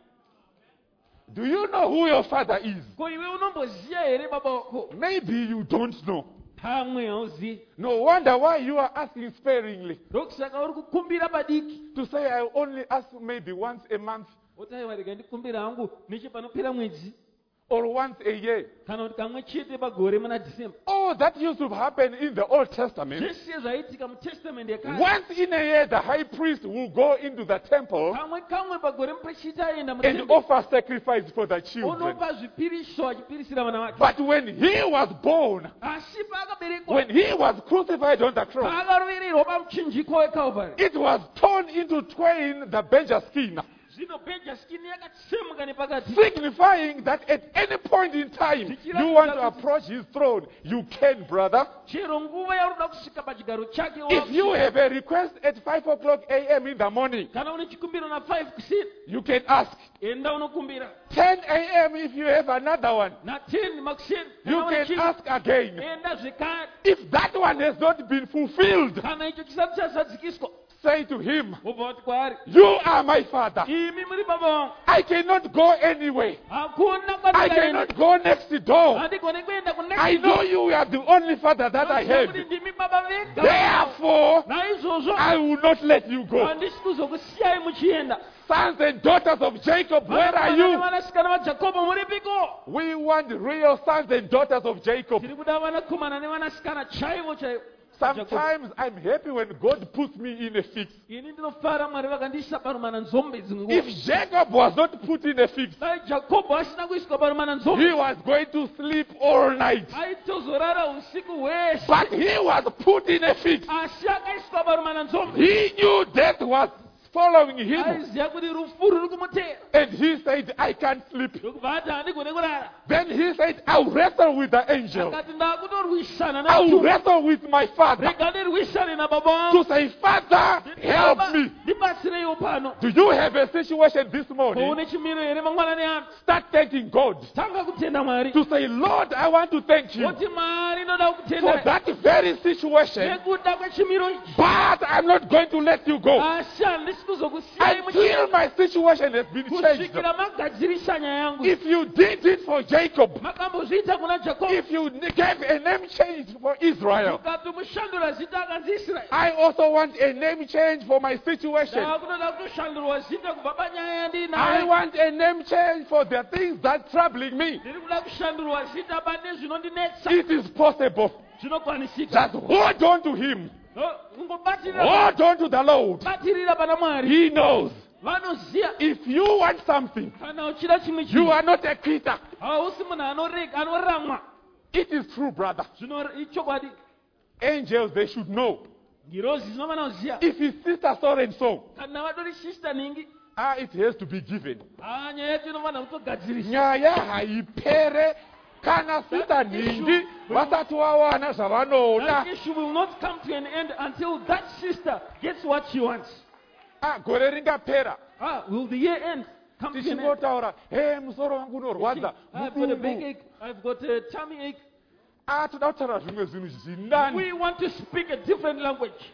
Do you know who your father is? ko iwe unomboziya here baba wako? Maybe you don't know. pamwe hauzivi. No wonder why you are asking sparingly. ndokusaka uri kukumbira badiki. To say I only ask maybe once a month otaiwa rega ndikumbira hangu neche panopera mwedzi or once a year. kana kuti kamwe chete pagore muna December. Oh, that used to happen in the Old Testament. zvese zvaitika mutestamende yekare. Once in a year, the high priest will go into the temple kamwe kamwe pagore mupreshita aenda and mutemberi offer sacrifice for the children. unopa zvipiriso achipirisira vana vake. But when he was born, asi paakaberekwa when he was crucified on the cross, paakarovererwa pamuchinjiko wekalvari it was torn into twain the benja skin, zvino bhenja skini yakatsemuka nepakati signifying that at any point in time you want to approach his throne, you can, brother. chero nguva yauri kusvika pachigaro chake If you have a request at five o'clock a m in the morning, kana une chikumbiro na five kusini you can ask. enda unokumbira. ten a m if you have another one, na ten makuseni you kana une can chimwe, ask again. enda zvekare. If that one has not been fulfilled, kana icho chisati chazadzikiswa say to him, wobva wati kwaari you are my father. imi muri baba vangu. I cannot go anywhere. hakuna I kwandingaenda. cannot go next door. handigone kuenda I know you are the only father that I kuti have. ndimi baba vega. Therefore, naizvozvo I will not let you go. handisi kuzokusiyai muchienda. Sons and daughters of Jacob, where are you? vanasikana vajakobho muripiko? We want real sons and daughters of Jacob. tiri kuda vanakomana nevanasikana chaivo chaivo. Sometimes I'm happy when God puts me in a fix. ini ndinofara mwari vakandiisa parumana nzombe dzimwe If nguva. Jacob was not put in a fix, dai jakobho asina kuiswa parumana nzombe he was going to sleep all night. aitozorara usiku hweshe. But he was put in a fix. asi akaiswa parumana nzombe. He knew death was following him. aiziva kuti rufu ruri kumutera. And he said, I can't sleep. ndokubva ati handigone kurara. Then he said, I'll wrestle with the angel. akati ndakutorwisana I'll nacho. wrestle with my father rega ndirwisane nababa to vangu. say, Father, help me. ndibatsireiwo pano. Do you have a situation this morning? une chimiro here mangwanani ano. Start thanking God. tanga kutenda mwari. To say, Lord, I want to thank you woti mwari ndoda for kutenda that very situation, nekuda kwechimiro ichi. but I'm not going to let you go asi handisi kuzokusiyai until my situation has been changed. kusvikira magadzirisa nyaya yangu. If you did it for Jacob, makambozviita kuna jakobo. if you gave a name change for Israel, ukati mushandura zita akanzi israeri. I also want a name change for my situation. ndakunoda kutoshandurwa zita kubva panyaya I yandinayo. want a name change for the things that troubling me. ndiri kuda kushandurwa zita pane zvinondinetsa. It is possible. zvinokwanisika. Just hold on to him. ungobatirira Hold on to the Lord. batirira pana mwari. He knows. vanoziya. If you want something, kana uchida chimwe you chinhu are not a quitter. hausi munhu anorega anoramwa. It is true, brother. zvino ichokwadi. Angels, they should know. ngirozi zvinofana kuziya. If his sister so and so, kana vadori sista ningi. ah, it has to be given. ah nyaya yacho inofana kutogadzirisa. Nyaya haipere kana sita ningi vasati vawana zvavanoda. That issue will not come to an end until that sister gets what she wants. Ah, gore ringapera. Ah, will the year end come to an end? Tichingotaura, hey, musoro wangu unorwadza. I've got a mudumbu." backache. I've got a tummy ache. Ah, toda kutaura zvimwe zvinhu zvinani. We want to speak a different language.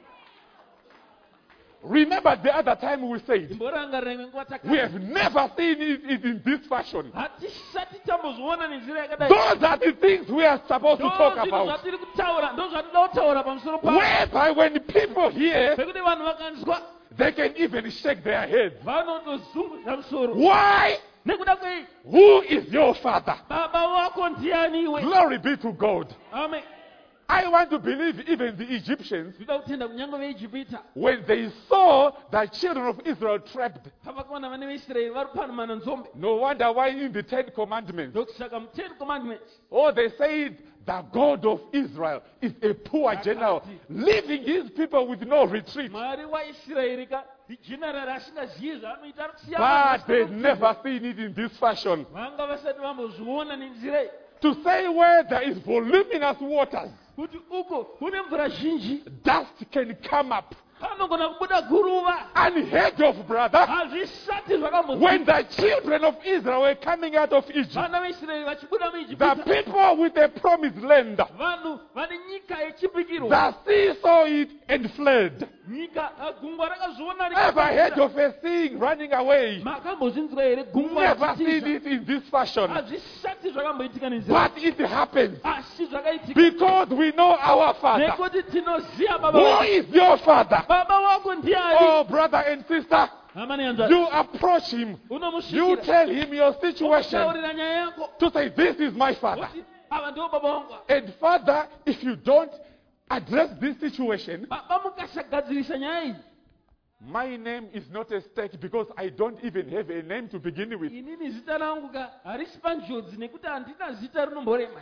Remember the other time we said, Imborangarira nguva we takati. have never seen it, it in this fashion. hatisati tambozviona nenzira yakadai. Those are the things we are supposed to talk Ndozvinhu about. zvatiri kutaura ndo zvatinoda kutaura pamusoro pazvo. Whereby when people hear, pekuti vanhu vakanzwa they can even shake their heads. vanotozungudza musoro. Why? nekuda kwei Who is your father? baba wako ndiani iwe. Glory be to God. amen. I want to believe even the Egyptians, zvinoda kutenda kunyange veijipita when they saw the children of Israel trapped, pavakaona vane veisraeri vari panumana nzombe. no wonder why in the Ten Commandments, ndokusaka mu ten commandments oh, they said the God of Israel is a poor general, leaving his people with no retreat. mwari waisraeri ka ijenerali asingazivi zvaanoita ari kusiya But vanhu they'd vasina never seen it in this fashion. vanga vasati vambozviona nenzira iyi To say where there is voluminous waters, kuti uko kune mvura zhinji dust can come up. panogona kubuda guruva Unheard of, brother. hazvisati When zvakamboti the children of Israel were coming out of Egypt, vana vaisraeri vachibuda the muijipita people with the promised land, vanhu vane nyika yechipikirwa the sea saw it and fled. nyika gungwa rakazviona Ever heard rikapinda. of a thing running away? makambozvinzwa here gungwa Never seen richitiza it in this fashion. hazvisati zvakamboitika nenzira But it happens asi zvakaitika because we know our Father. nekuti tinoziva baba Who vako. is your Father? baba wako ndiani Oh, brother and sister, hama neyanzwa you approach him. You unomusvikira tell him your situation taurira nyaya yako to say, this is my Father. kuti ava ndiwo baba vangu And Father, if you don't address this situation, baba mukasagadzirisa nyaya iyi my name is not at stake because I don't even have a name to begin with. inini zita rangu ka harisi panjodzi nekuti handina zita rinomborema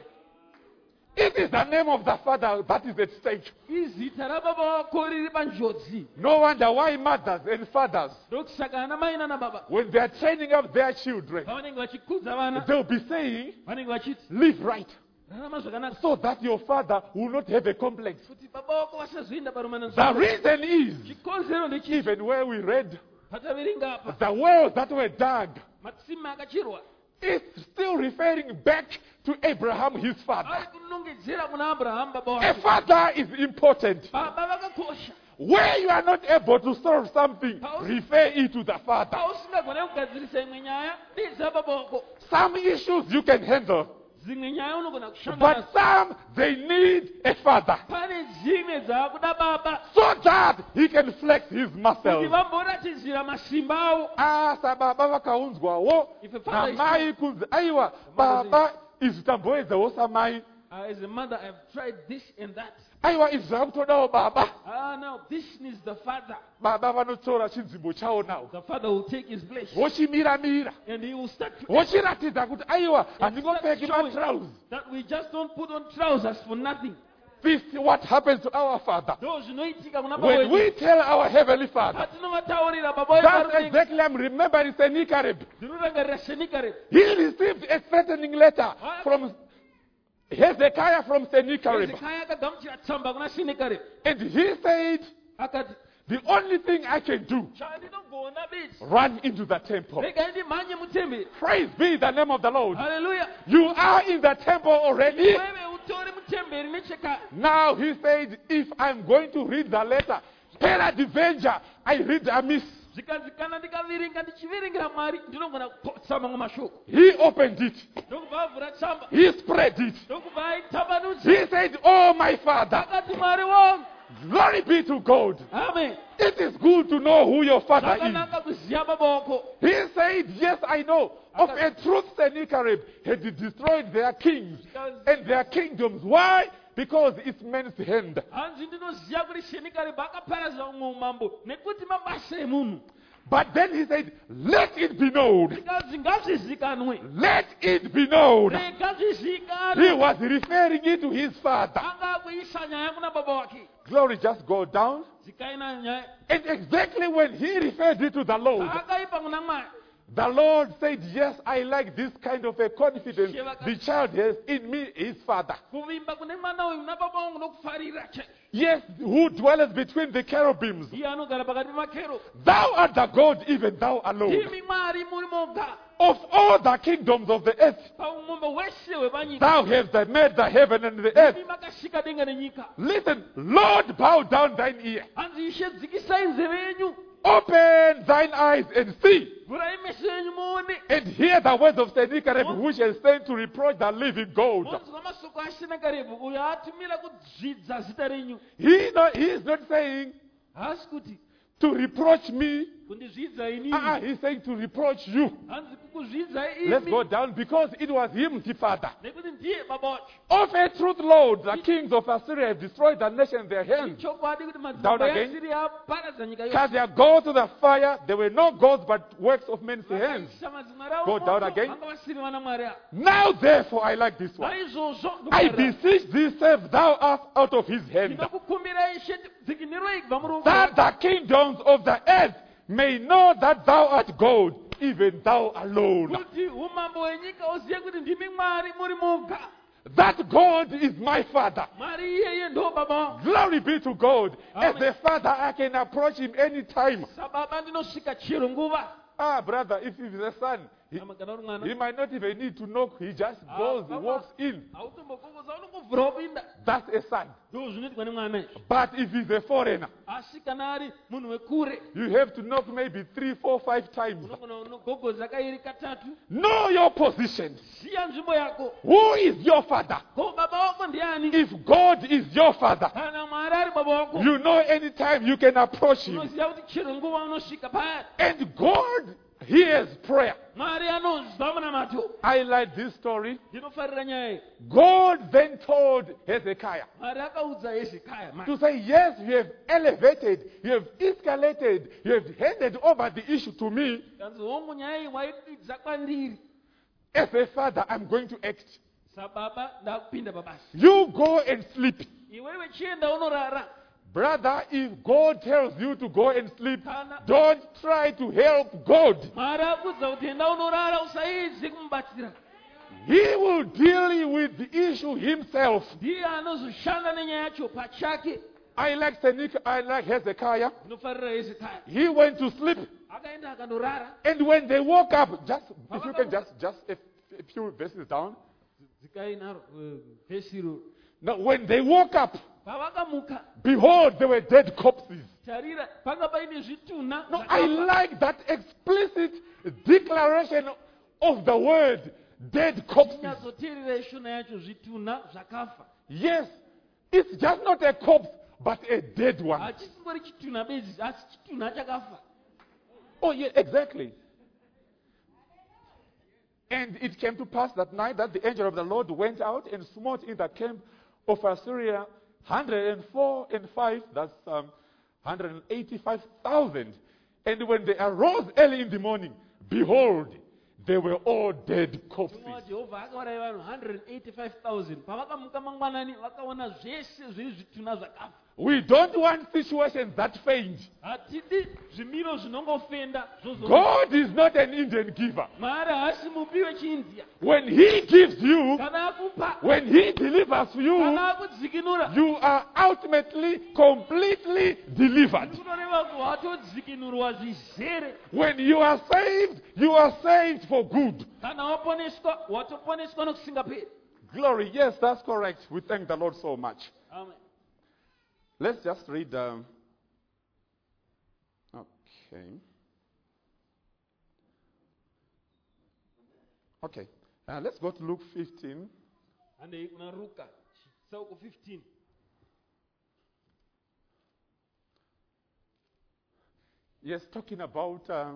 It is the name of the Father that is at stake. izita rababa wako riri panjodzi No wonder why mothers and fathers, ndokusaka ana mai nana baba when they are training up their children, pavanenge vachikudza vana they'll be saying, vanenge vachiti live right, rarama zvakanaka so that your father will not have a complex. kuti baba wako vasazoenda parumana The reason is, chikonzero ndechii even where we read, pataverenga apa the wells that were dug, matsime akachirwa it's still referring back to Abraham, his father. ari kunongedzera kuna abrahamu baba A wako father is important. baba vakakosha Where you are not able to solve something, refer it to the father. pausingagona kugadzirisa imwe nyaya didza baba wako Some issues you can handle, dzimwe nyaya unogona kushanda but nadzo some they need a father pane dzimwe dzaakuda baba so that he can flex his kuti muscles. vamboratidzira masimba avo Asa baba vakaunzwawo If a father is namai kunzi aiwa baba izvi tamboedzawo samai Uh, as a mother, I've tried this and that. aiwa izvi zvakutodawo baba Ah, now this needs the father. baba vanotora chinzvimbo chawo nawo The father will take his place. vochimira-mira And he will start to vochiratidza kuti aiwa handingopfeki showing matrausi. that we just don't put on trousers for nothing. This is what happens to our father. Ndo zvinoitika kuna baba When wedu. we tell our heavenly father, Patinovataurira baba wedu that's vari kudenga. exactly, I'm remembering Sennacherib. Ndinorangarira Sennacherib. He received a threatening letter from Hezekiah from Sennacherib. Hezekiah akagamuchira tsamba kuna Sennacherib. And he said, Akati, the only thing I can do, chandinogona bedzi. run into the temple. Regai ndimhanye mutemberi. Praise be the name of the Lord. Hallelujah. You are in the temple already. Wewe utori mutemberi nechekare. Now he said, if I'm going to read the letter, peradventure, I read amiss. Zvikanzi kana ndikaviringa ndichiviringira Mwari ndinogona kutsamba mumashoko. He opened it. Ndokubva avhura tsamba. He spread it. Ndokubva aitambanudza. He said, oh my father, Akati Mwari wangu. glory be to God. Amen. It is good to know who your father is. Zvakanaka kuziva baba wako. He said, yes, I know. Of a truth, Sennacherib had destroyed their kings and their kingdoms. Why? Because it's man's hand. Hanzi ndinoziva kuti Sennacherib akaparadza umwe umambo nekuti mabasa emunhu. But then he said, let it be known. Zvikanzi ngazvizikanwe. Let it be known. Rega He zvizikanwe. was referring it to his father. Anga kuisa nyaya kuna baba wake. Glory just go down. Zikaina nyaya. And exactly when he referred it to the Lord, Akaipa kuna Mwari. the Lord said, yes, I like this kind of a confidence the child has in me, his father. Kuvimba kune mwana uyu na baba wangu nokufarira chake. Yes, who dwelleth between the cherubims. Iye anogara pakati pemakero. Thou art the God, even thou alone. Imi Mwari muri moga. Of all the kingdoms of the earth, Paumombo wese hwepanyika. thou hast made the heaven and the earth. Imi makashika denga nenyika. Listen, Lord, bow down thine ear. Hanzi Ishe dzikisai nzeve yenyu. Open thine eyes and see, Vurai meso yenyu muone. and hear the words of Sennacherib, who shall stand to reproach the living God. Monzwa masoko a Sennacherib uyo atumira kudzvidza zita renyu. He, no, he is not saying Haasi kuti to reproach me kundizvidza inini Ah, he's saying to reproach you. hanzi kukuzvidza Let's go imi down because it was him, the father. nekuti ndiye baba wacho Of a truth, Lord, the kings of Assyria have destroyed the nation in their hands. chokwadi kuti Down madzimambo again. yaasiriya aparadza nyika Cast their gods to the fire. There were no gods but works of men's hands. vakaisa madzimari avo Go down moto, again. vanga vasiri vana mwari avo Now, therefore, I like this one. naizvozvo I beseech thee, save thou us out of his hand, ndinokukumbira ishe dzikiniroi kubva muruoko that the kingdoms of the earth may know that thou art God, even thou alone. kuti umambo hwenyika uzive kuti ndimi mwari muri muga That God is my Father. mwari iyeye ndo baba wangu Glory be to God. As Amen. a father, I can approach him anytime. sababa ndinosvika chero nguva Ah, brother, if he's a son, he, Ama kana uri mwana he might not even need to knock. He just goes, Ah, walks in. hautombogogodza unongovhura wopinda That's a son. ndo zvinoitwa nemwana izvo But if he's a foreigner, asi kana ari munhu wekure you have to knock maybe three, four, five times. unogona unogogodza kairi katatu Know your position. ziya nzvimbo yako Who is your father? ko baba wako ndiani If God is your father, kana mwari ari baba wako you know anytime you can approach him. unoziva kuti chero nguva unosvika payari And God hears prayer. mwari anonzwa munamato I like this story. ndinofarira nyaya iyi God then told Hezekiah mwari akaudza hezekaya ma- to say, yes, you have elevated, you have escalated, you have handed over the issue to me. kanzi hongu nyaya iyi waikidza kwandiri As a father, I'm going to act. sababa ndakupinda pabasa You go and sleep. iwewe chienda unorara Brother, if God tells you to go and sleep, Kana- don't try to help God. mwari akudza kuti enda unorara usaidzi kumubatsira He will deal with the issue himself. ndiye anozoshanda nenyaya yacho pachake I like Seneca, I like Hezekiah. ndinofarira hezekaya He went to sleep. akaenda akandorara And when they woke up, just if you can just just a, a few verses down. dzikainaro vhesiro Now, when they woke up, pavakamuka behold, there were dead corpses. tarira panga paine zvituna No, I zvakafa. like that explicit declaration of the word dead corpses. nyatsoteerera ishona yacho zvituna zvakafa Yes, it's just not a corpse, but a dead one. hachisimbori chituna bedzi asi chituna chakafa Oh, yeah, exactly. And it came to pass that night that the angel of the Lord went out and smote in the camp of Assyria one hundred four and five, that's um, one hundred eighty-five thousand. And when they arose early in the morning, behold, they were all dead corpses. mumwe wajehovha akaurayi vanhu one hundred eighty-five thousand pavakamuka mangwanani vakaona zvese zviri zvituna zvakafa We don't want situations that faint. hatidi zvimiro zvinongofenda zvozo God is not an Indian giver. mwari haasi mupi wechiindia When He gives you, kana akupa when He delivers you, kana akudzikinura you are ultimately, completely delivered. kunoreva kuti watodzikinurwa zvizere When you are saved, you are saved for good. kana waponeswa watoponeswa nokusingaperi Glory. Yes, that's correct. We thank the Lord so much. amen Let's just read. Um, okay. Okay. Uh, let's go to Luke fifteen. handei kuna ruka chitsauko fifteen Yes, talking about. Uh,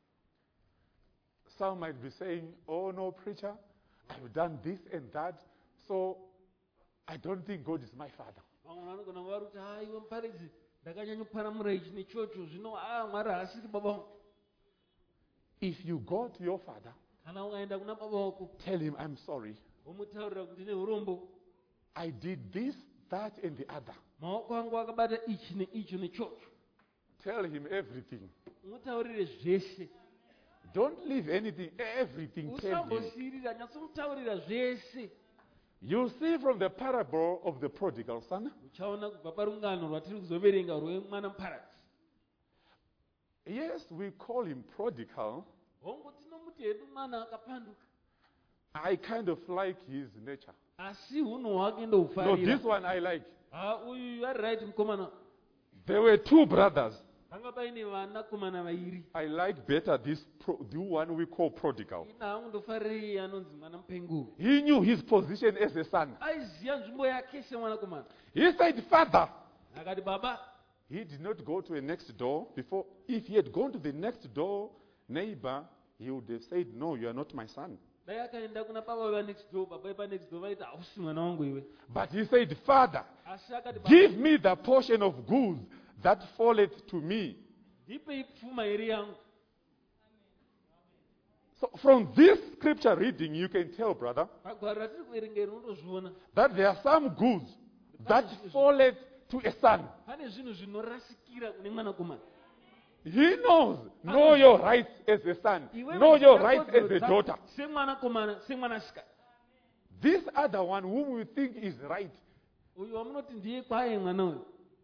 some might be saying, "Oh no, preacher, I've done this and that, so I don't think God is my father." vamwe vanogona kuva kuti ha iwe muparidzi ndakanyanyopharamura ichi nechocho zvino a mwari haasiri baba wangu If you go to your father, kana ukaenda kuna baba wako tell him, "I'm sorry. womutaurira kuti ndine urombo I did this, that, and the other." maoko angu akabata ichi neicho nechocho Tell him everything. umutaurire zvese Don't leave anything, everything. Tell him. usambosiyirira nyatsomutaurira zvese You see from the parable of the prodigal son, uchaona kubva parungano rwatiri kuzoverenga rwemwana muparadzi yes, we call him prodigal. hongu tinomuti hedu mwana akapanduka I kind of like his nature. asi hunhu hwake No, ndohufarira this one I like. ha uyu ari right mukomana There were two brothers. panga paine vanakomana vairi I like better this pro, the one we call prodigal. ina hangu ndofarirei anonzi mwana mupenguru He knew his position as a son. aiziva nzvimbo yake semwanakomana He said, "Father, akati baba He did not go to a next door before. If he had gone to the next door neighbor, he would have said, no, you are not my son. dai akaenda kuna baba va next door baba va next door vaiti hausi mwana wangu iwe But he said, Father, asi akati "Baba, give me the portion of goods that falleth to me. ndipe pfuma iri yangu." So from this scripture reading, you can tell, brother, pagwaro ratiri kuverengera unotozviona that there are some goods that falleth to a son. pane zvinhu zvinorasikira kune mwanakomana. He knows. Know your rights as a son. Iwe Know your unoziva rights as kodzero a dzako daughter. semwanakomana semwanasikana. This other one whom we think is right, uyu wamunoti ndiye kwaye mwana uyu,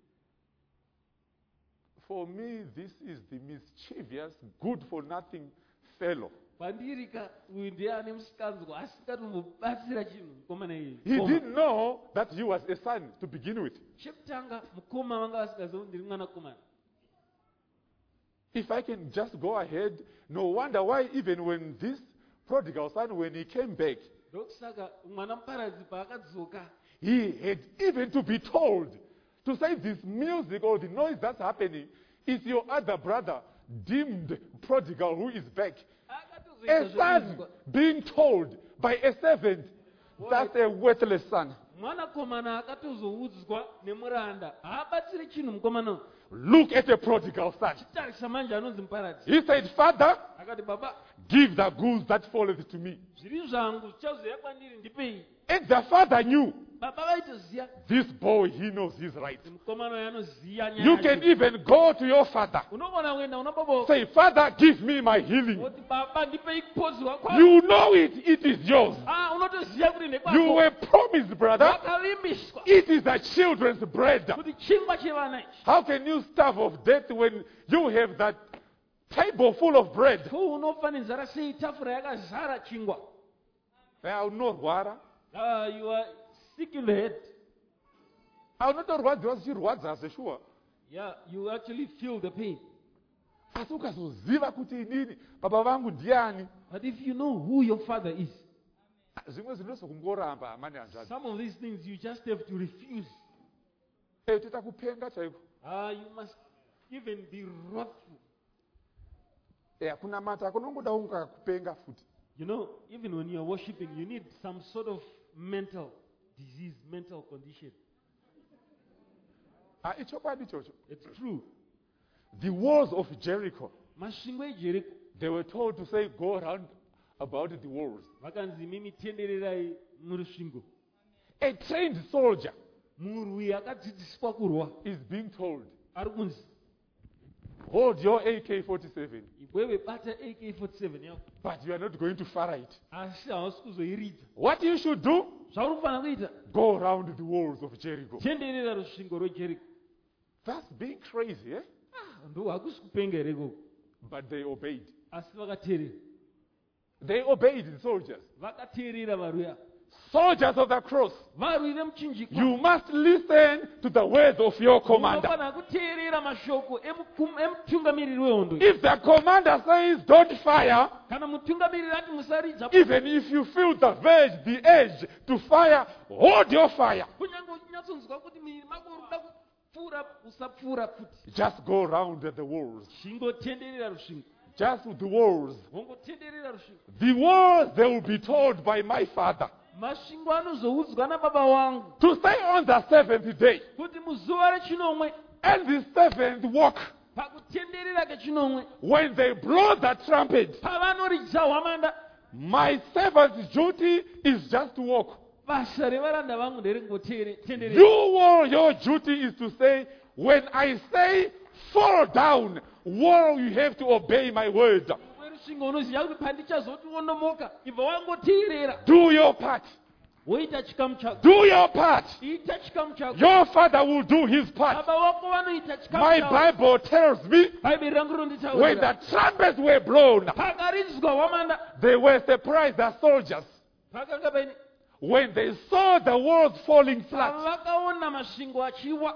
for me, this is the mischievous, good for nothing fellow. pandirika uyu ndiye ane musikanzwa asingatombobatsira chinhu mukomana iyi. He didn't know that he was a son to begin with. chekutanga mukoma vanga vasingaziva kuti ndiri mwanakomana. If I can just go ahead, no wonder why even when this prodigal son, when he came back, ndokusaka mwana muparadzi paakadzoka he had even to be told to say this music or the noise that's happening is your other brother, deemed prodigal, who is back. A son being told by a servant, that's a worthless son. mwanakomana akatozoudzwa nemuranda haabatsiri chinhu mukomana uyu. Look at a prodigal son. chitarisa manje anonzi muparadzi He said, Father, akati baba give the goods that falleth to me. zviri zvangu zvichazoya kwandiri ndipei. And the father knew, baba vaitoziya this boy, he knows his rights. kuti mukomana uyu anoziya nyaya You can yacho. even go to your father. unogona kuenda kuna baba Say, Father, give me my healing. woti baba ndipei kupodzerwa kwako. You know it, it is yours. Ah, unotoziya kuti You ndekwako. were promised, brother. wakavimbiswa It is the children's bread. kuti chingwa chevana ichi. How can you starve of death when you have that table full of bread? ko unofanira sei tafura yakazara chingwa. I will not worry. Ah, you are sick in the head. I will not worry. Sure. Yeah, you actually feel the pain. Asi ukazoziva kuti inini baba vangu ndiani, But if you know who your father is, zvimwe zvinozokungoramba amani anzvadzi. some of these things you just have to refuse. Eh, toita kupenga chaiko. Ah, you must even be wrathful. Eh, kunamata kunongoda unga kupenga futi. You know, even when you are worshiping, you need some sort of mental disease, mental condition. Ah, ichokwadi chocho. It's true. The walls of Jericho, Masvingo eJeriko they were told to say, go around about the walls. vakanzi mimi tendererai murusvingo. A trained soldier Murwi akadzidziswa kurwa is being told, ari kunzi hold your A K forty-seven, iwewe bata A K forty-seven yako but you are not going to fire it. asi hausi kuzoiridza. What you should do, zvauri kufanira kuita go around the walls of Jericho. tenderera rusvingo rwejeriko. That's being crazy, eh? ndo hakusi kupenga here ikoko, But they obeyed. asi vakateerera. They obeyed the soldiers. vakateerera varwi ava. Soldiers of the cross, varwi vemuchinjikwa you must listen to the words of your commander. unofanira kuteerera mashoko emukum- emutungamiriri wehondo. If the commander says don't fire, kana mutungamiriri ati musaridza, even if you feel the verge, the edge to fire, hold your fire. kunyange uchinyatsonzwa kuti miri mako uri kuda kupfuura usapfuura futi. Just go around the walls. chingotenderera rusvingo, Just with the walls. wongotenderera rusvingo. The walls they will be told by my father masvingo anozoudzwa nababa vangu to stay on the seventh day. kuti muzuva rechinomwe, And the seventh walk, pakutenderera kechinomwe, when they blow the trumpet, pavanoridza hwamanda, my servant's duty is just to walk. basa revaranda vangu nderengotenderera. You all, your duty is to say, when I say fall down, wall, you have to obey my word. werusvingo unoziva kuti pandichazoti wonomoka, ibva wangoteerera Do your part. woita chikamu chako. Do your part. ita chikamu chako. Your father will do his part. baba vako vanoita chikamu My chavo. Bible tells me bhaibheri rangu when rinonditaurira the trumpets were blown, pakaridzwa hwamanda, they were surprised, the soldiers, pakanga paine when they saw the walls falling flat. vakaona masvingo achiwa,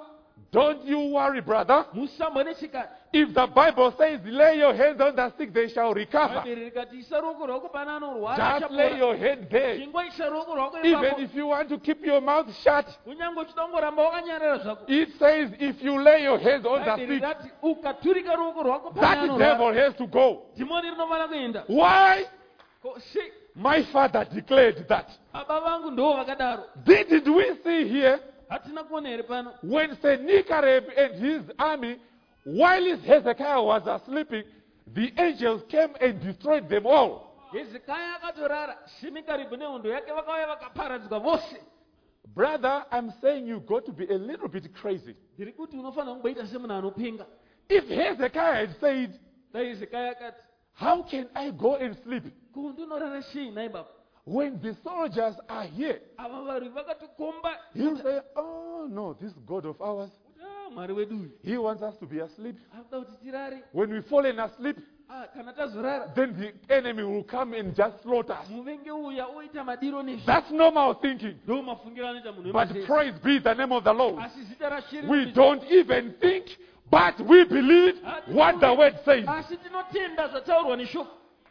Don't you worry, brother. musambo nechikani. If the Bible says, lay your hands on the sick, they shall recover. Bhaibheri rikati isa ruoko rwako pane anorwara Just lay achapora. your hand there. Chingoisa ruoko rwako Even ipapo. if you want to keep your mouth shut, Kunyange uchida kungoramba wakanyarara zvako. it says, if you lay your hands on the Bhaibheri sick, rikati ukaturika ruoko rwako pane that anorwara, devil has to go. dhimoni rinomana kuenda. Why? Ko- sei? My father declared that. Baba vangu ndo vakadaro. Didn't we see here Hatina kuona here pano. when Sennacherib and his army, while Hezekiah was sleeping, the angels came and destroyed them all? Hezekiah akatorara, Sennacherib nehondo yake vakauya vakaparadzwa vose. Brother, I'm saying you got to be a little bit crazy. Ndiri kuti unofanira kumboita semunhu anopenga. If Hezekiah had said, Dai Hezekiah akati, how can I go and sleep ko ndinorara sei nai baba? when the soldiers are here? Ava varwi vakatikomba. He'll say, oh no, this God of ours, Ah, Mwari wedu uyu he wants us to be asleep. akuda kuti tirare. When we fallen asleep, Ah, kana tazorara then the enemy will come and just slaughter us. muvengi uya oita madiro nezvi. That's normal thinking. Ndo mafungiro anoita munhu But wemazezi. praise be the name of the Lord. Asi zita rashiri We rinoita- don't even think, but we believe what the word says. asi tinotenda zvataurwa neshoko.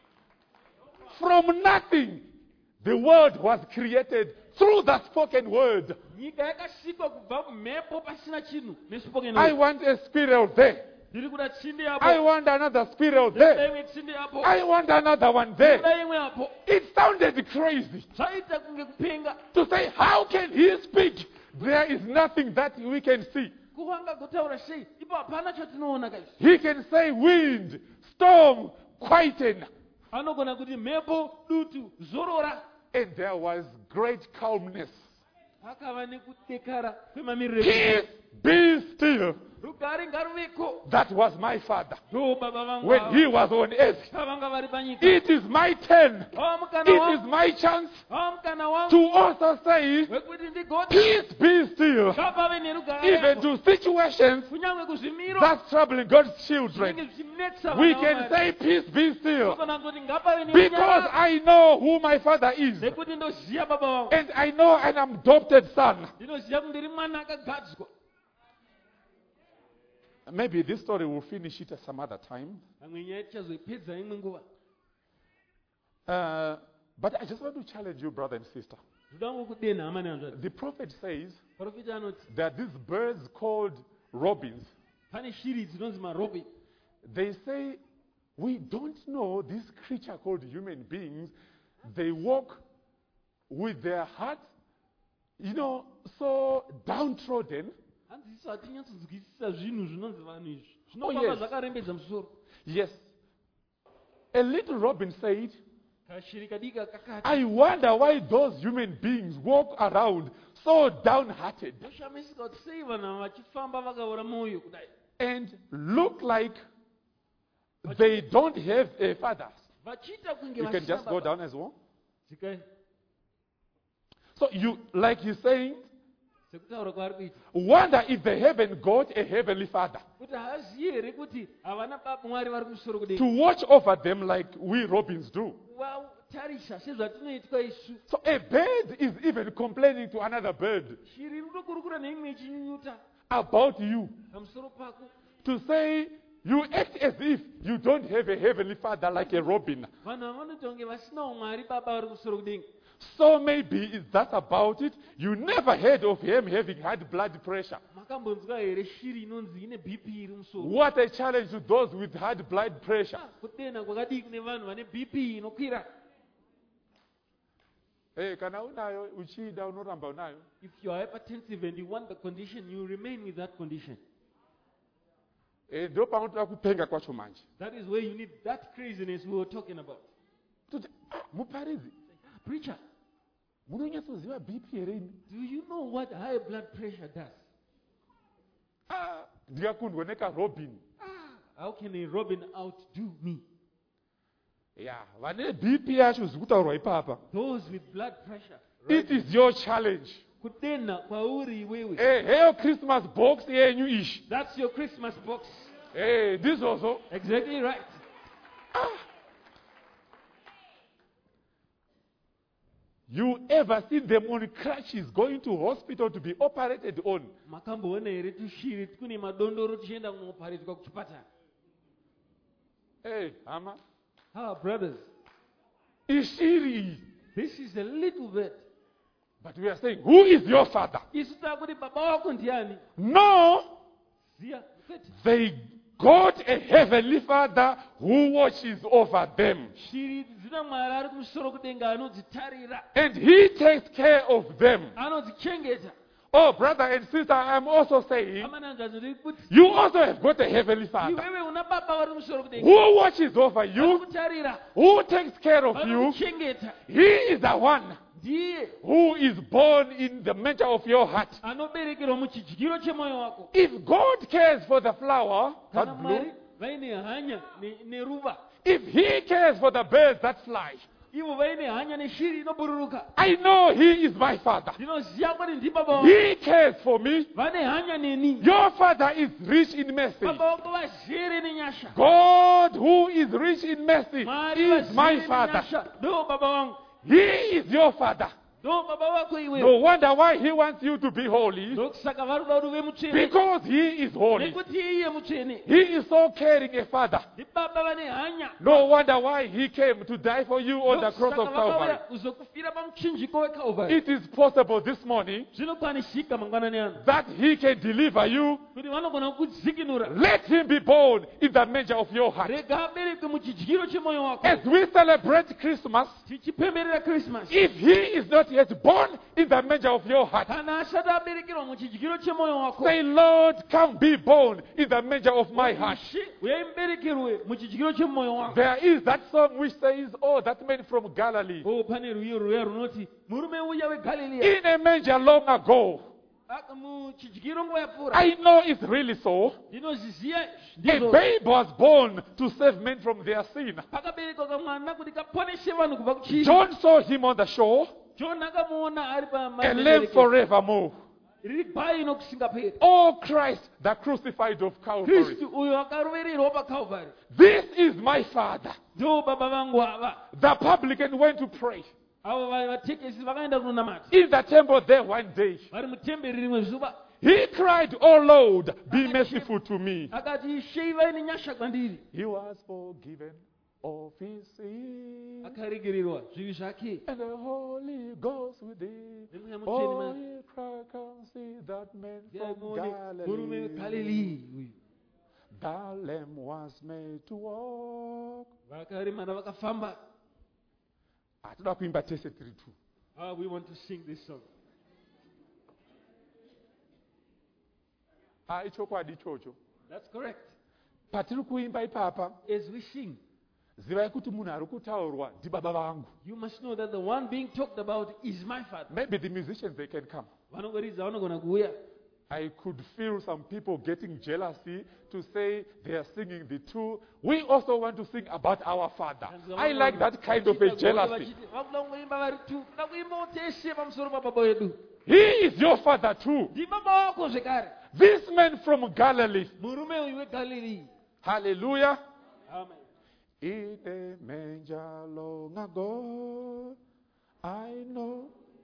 From nothing, the word was created through the spoken word. Nyika yakasikwa kubva mumhepo pasina chinhu nespoken I word. want a squirrel there. Ndiri kuda tsinde I yapo. want another squirrel Ndiri kuda there. imwe tsinde yapo. I want another one Ndiri there. kuda imwe yapo. It sounded crazy Zvaita kunge kupenga. to say, how can he speak? There is nothing that we can see. Kuvanga kutaura sei? Ipo hapana chatinoona kaizvi. He can say wind, storm, quieten. Anogona kuti mhepo, dutu, zorora. And there was great calmness. Hakava nekudekara kwemamiriro. Peace, be still. Rugare ngaruveko. That was my father Ndo baba vangu when ava. he was on earth. Pavanga vari panyika. It is my turn. Ava mukana It is wangu. my chance Ava mukana wangu. to also say, Wekuti ndigoti. peace, be still. Ngapave nerugare. Even to situations Kunyange kuzvimiro. that's troubling God's children, Zvinenge zvichimunetsa we vana can vaMwari. say, peace, be still. Unogona kuti ngapave Because nerunyararo. I know who my father is. Nekuti ndoziva baba vangu. And I know an adopted son. Ndinoziva kuti ndiri mwana akagadzwa. Maybe this story will finish it at some other time. Pamwe nyaya tichazoipedza imwe nguva. Uh, but I just want to challenge you, brother and sister. Ndoda ngokudenha hama nehanzvadzi. The prophet says Profita anoti that these birds called robins, pane shiri dzinonzi marobhi. they say, we don't know this creature called human beings. They walk with their hearts, you know, so downtrodden. Hanzi isu hatinyatsonzwisisa zvinhu zvinonzi vanhu izvi. Oh, Zvinofamba yes. zvakarembedza musoro. Yes. A little robin said, Kashiri kadika kakati. I wonder why those human beings walk around so downhearted Ndoshamisika kuti sei vanhu ava vachifamba vakaora mwoyo kudai. and look like they don't have a father. Vachiita kunge You can vasina just go baba. down as well. Dzikai. So you, like he's saying, Sekutaura kwaari kuita. wonder if they haven't got a heavenly father Kuti haazivi here kuti havana baba Mwari vari kumusoro kudenga. to watch over them like we robins do. Vatarisa sezvatinoitwa isu. So a bird is even complaining to another bird Shiri rinokurukura neimwe ichinyunyuta about you pamusoro pako. to say you act as if you don't have a heavenly father like a robin. Vanhu ava vanoita kunge vasinawo Mwari baba vari kumusoro kudenga. So maybe is that about it? You never heard of him having high blood pressure. Makambonzwa here shiri inonzi ine B P iri musoro. What a challenge to those with high blood pressure. Ah, kudenha kwakadii kune vanhu vane B P inokwira. Hey, kana unayo uchida unoramba unayo. If you are hypertensive and you want the condition, you remain with that condition. Eh, ndo panotoda kupenga kwacho manje. That is where you need that craziness we were talking about. Kuti, ah, muparidzi, Ah, preacher, munonyatsoziva B P here ini? do you know what high blood pressure does? Ah, ndikakundwa neka Robin. How can a Robin outdo me? Yeah, vane B P yacho zikutaurwa ipapa. Those with blood pressure. It is your challenge. Kudenha kwauri iwewe. Eh, heyo Christmas box yenyu ishi. That's your Christmas box. Eh, this also. Exactly right. You ever seen them on crutches going to hospital to be operated on? makamboona here tushiri kune madondoro tichienda kunoparedzwa kuchipatara? Hey, Ama. Ah, brothers, Ishiri. this is a little bit. But we are saying, who is your father? isu takuti baba wako ndiani? No. Ziya kwete. They got a heavenly father who watches over them. Shiri dzina mwari ari kumusoro kudenga anodzitarira, And he takes care of them. anodzichengeta. Oh, brother and sister, I'm also saying, amanangazo ndiri kuti you also have got a heavenly father iwewe una baba vari kumusoro kudenga who watches over you, kutarira, who takes care of you. vanokuchengeta. He is the one Ndiye who is born in the manger of your heart. anoberekerwa muchidyiro chemwoyo wako. If God cares for the flower Kana that Mwari blooms, vaine hanya ne- neruva, if he cares for the birds that fly, ivo vaine hanya neshiri inobururuka, I know he is my father. ndinoziva kuti ndi baba wako. He cares for me. Vane hanya neni. Your father is rich in mercy. Baba wako vazere nenyasha. God, who is rich in mercy, Mwari is my vazere father. nenyasha. Ndo baba wangu. He is your father. Ndo baba wako iwe. No wonder why he wants you to be holy, Ndokusaka vari kuda kuti uve mutsvene. because he is holy. Nekuti iye mutsvene. He is so caring a father. Ndi baba vane hanya. No wonder why he came to die for you on the cross of Ndokusaka Calvary. vakauya kuzokufira pamuchinjiko weCalvary. It is possible this morning Zvinokwanishika mangwanani ano that he can deliver you. kuti vanogona kudzikinura. Let him be born in the manger of your heart. Rega aberekwe muchidyiro chemwoyo wako. As we celebrate Christmas, Tichipemberera Christmas. if he is not yet born in the manger of your heart, Kana asati aberekerwa muchidyiro chemwoyo wako. say, Lord, come be born in the manger of my heart. Ishe, uye muberekerwe muchidyiro chemwoyo wako. There is that song which says, oh, that man from Galilee, Oh, pane rwiyo rwuya runoti murume uya weGalileya in a manger long ago. aka muchidyiro nguva yapfuura. I know it's really so. Ndinozviziva A ndizvo. babe was born to save men from their sin. Pakaberekwa kamwana kuti kaponeshe vanhu kubva kuchivi. John saw him on the shore John akamuona ari and lived forevermore. riri bhayi nokusingaperi. Oh, Christ, the crucified of Calvary. Kristu uyo akarovererwa paCalvary. This is my father. Ndo baba vangu ava. The publican went to pray Avo vatekesi vakaenda kunonamata. in the temple there one day. Vari mutemberi rimwe zuva. He cried, oh Lord, be merciful to me. Akati Ishe vaine nyasha kwandiri. He was forgiven of his sin. Akaregererwa zvivi zvake. And the Holy Ghost within. Nemweya Oh, mutsvene ma- he cried, come see that man from Muone murume Galilee. weGalilee uyu. The lamb was made to walk. Vakaremara vakafamba. Atoda kuimba tese tiri tu. Ah, we want to sing this song. Ah, ichokwadi ichocho. That's correct. Patiri kuimba ipapa, As we sing, zivai kuti munhu ari kutaurwa ndibaba vangu. you must know that the one being talked about is my father. Maybe the musicians, they can come. Vanongoridza vanogona kuuya. I could feel some people getting jealousy to say they are singing the two. We also want to sing about our Father. I like that kind of a jealousy. Vakuda kungoimba vari tu. Kuda kuimbawo tese pamusoro pababa wedu. He is your father too. Ndi baba wako zvekare. This man from Galilee. Murume uyu weGalilee. Hallelujah. Amen. In a manger long ago, I know.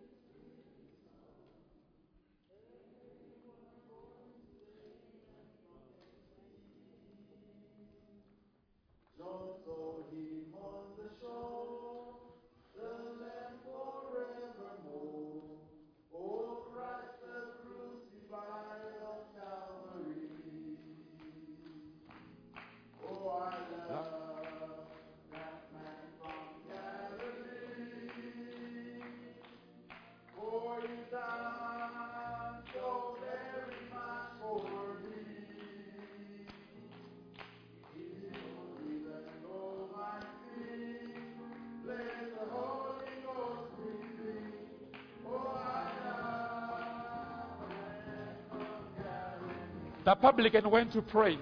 The publican went to pray.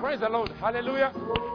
Praise the Lord. Hallelujah.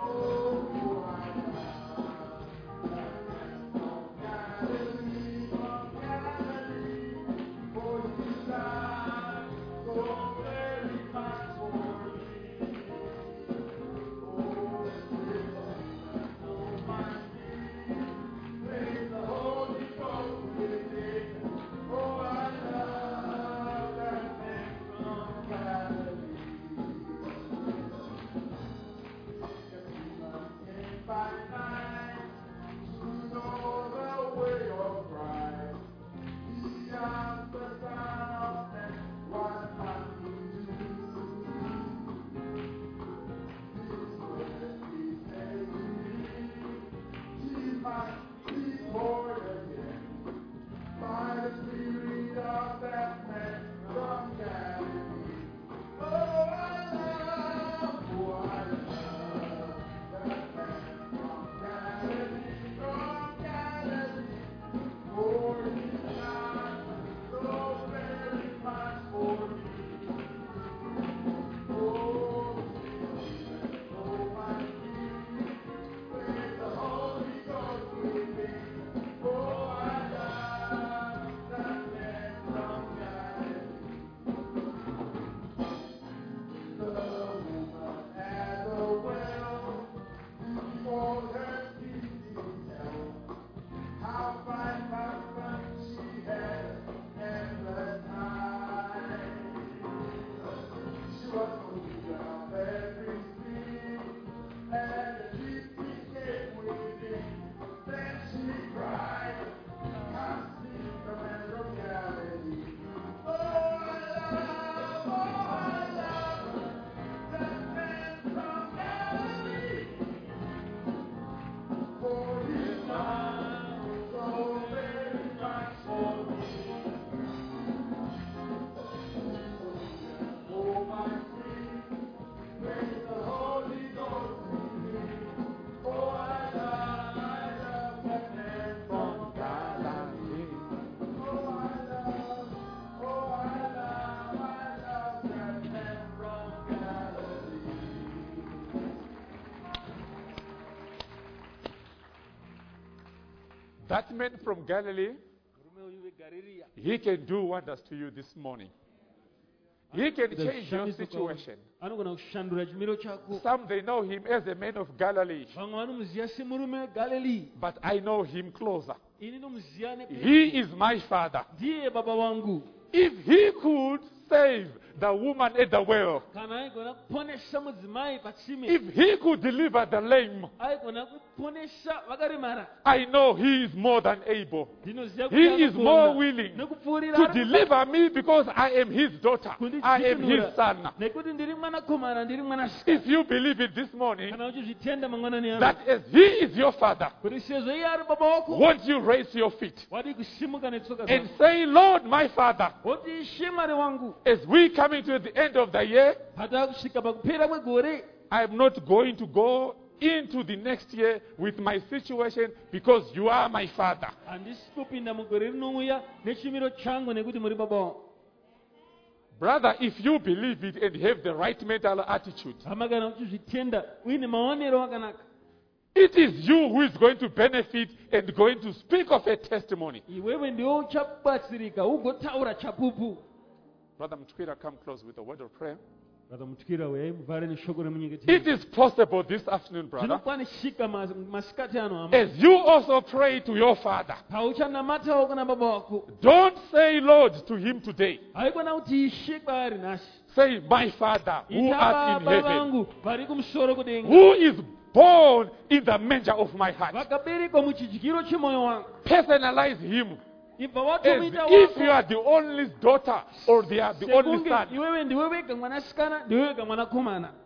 That man from Galilee, he can do wonders to you this morning. He can change your situation. anogona kushandura chimiro chako. Some, they know him as a man of Galilee. Vamwe vanomuziva semurume weGalilee. But I know him closer. Ini nomuziva nepe- He is my father. ndiye baba wangu. If he could save the woman at the well, Kana aigona kuponesa mudzimai patsime. if he could deliver the lame, Aigona kuponesa vakaremara. I know he is more than able. Ndinoziva kuti He is anogona more willing nekupfuurira to ari- deliver me because I am his daughter. I am his son. nekuti ndiri mwanakomana ndiri mwanasikana. If you believe it this morning, Kana uchizvitenda mangwanani ano, that as he is your father, kuti sezvo iye ari baba wako, won't you raise your feet wadi kusimuka netsoka and zako. say, Lord, my father, Woti ishe mwari wangu, as we coming to the end of the year, patakusvika pakupera kwegore, I'm not going to go into the next year with my situation because you are my father. handisi kupinda mugore rinouya nechimiro changu nekuti muri baba wangu. Brother, if you believe it and have the right mental attitude, Hama kana uchizvitenda uine maonero akanaka, it is you who is going to benefit and going to speak of a testimony. iwewe ndiwo uchabatsirika ugotaura chapupu. Brother Mtukira, come close with a word of prayer. Brother Mutukira uyai muvhare neshoko It remunyengetero. is possible this afternoon, brother, Zvinokwanishika mas- masikati ano hama. as you also pray to your father. Pauchanamatawo kuna baba wako, Don't say Lord to him today. haikona kuti ishe kwaari nhasi. Say, my father who Ita art in baba heaven, vangu vari kumusoro kudenga, who is born in the manger of my heart. vakaberekwa muchidyiro chemwoyo wangu. Personalize him Ibva as watomuita if you wako are the only daughter or they are the only sekunge son. iwewe ndiwe wega mwanasikana ndiwe wega mwanakomana.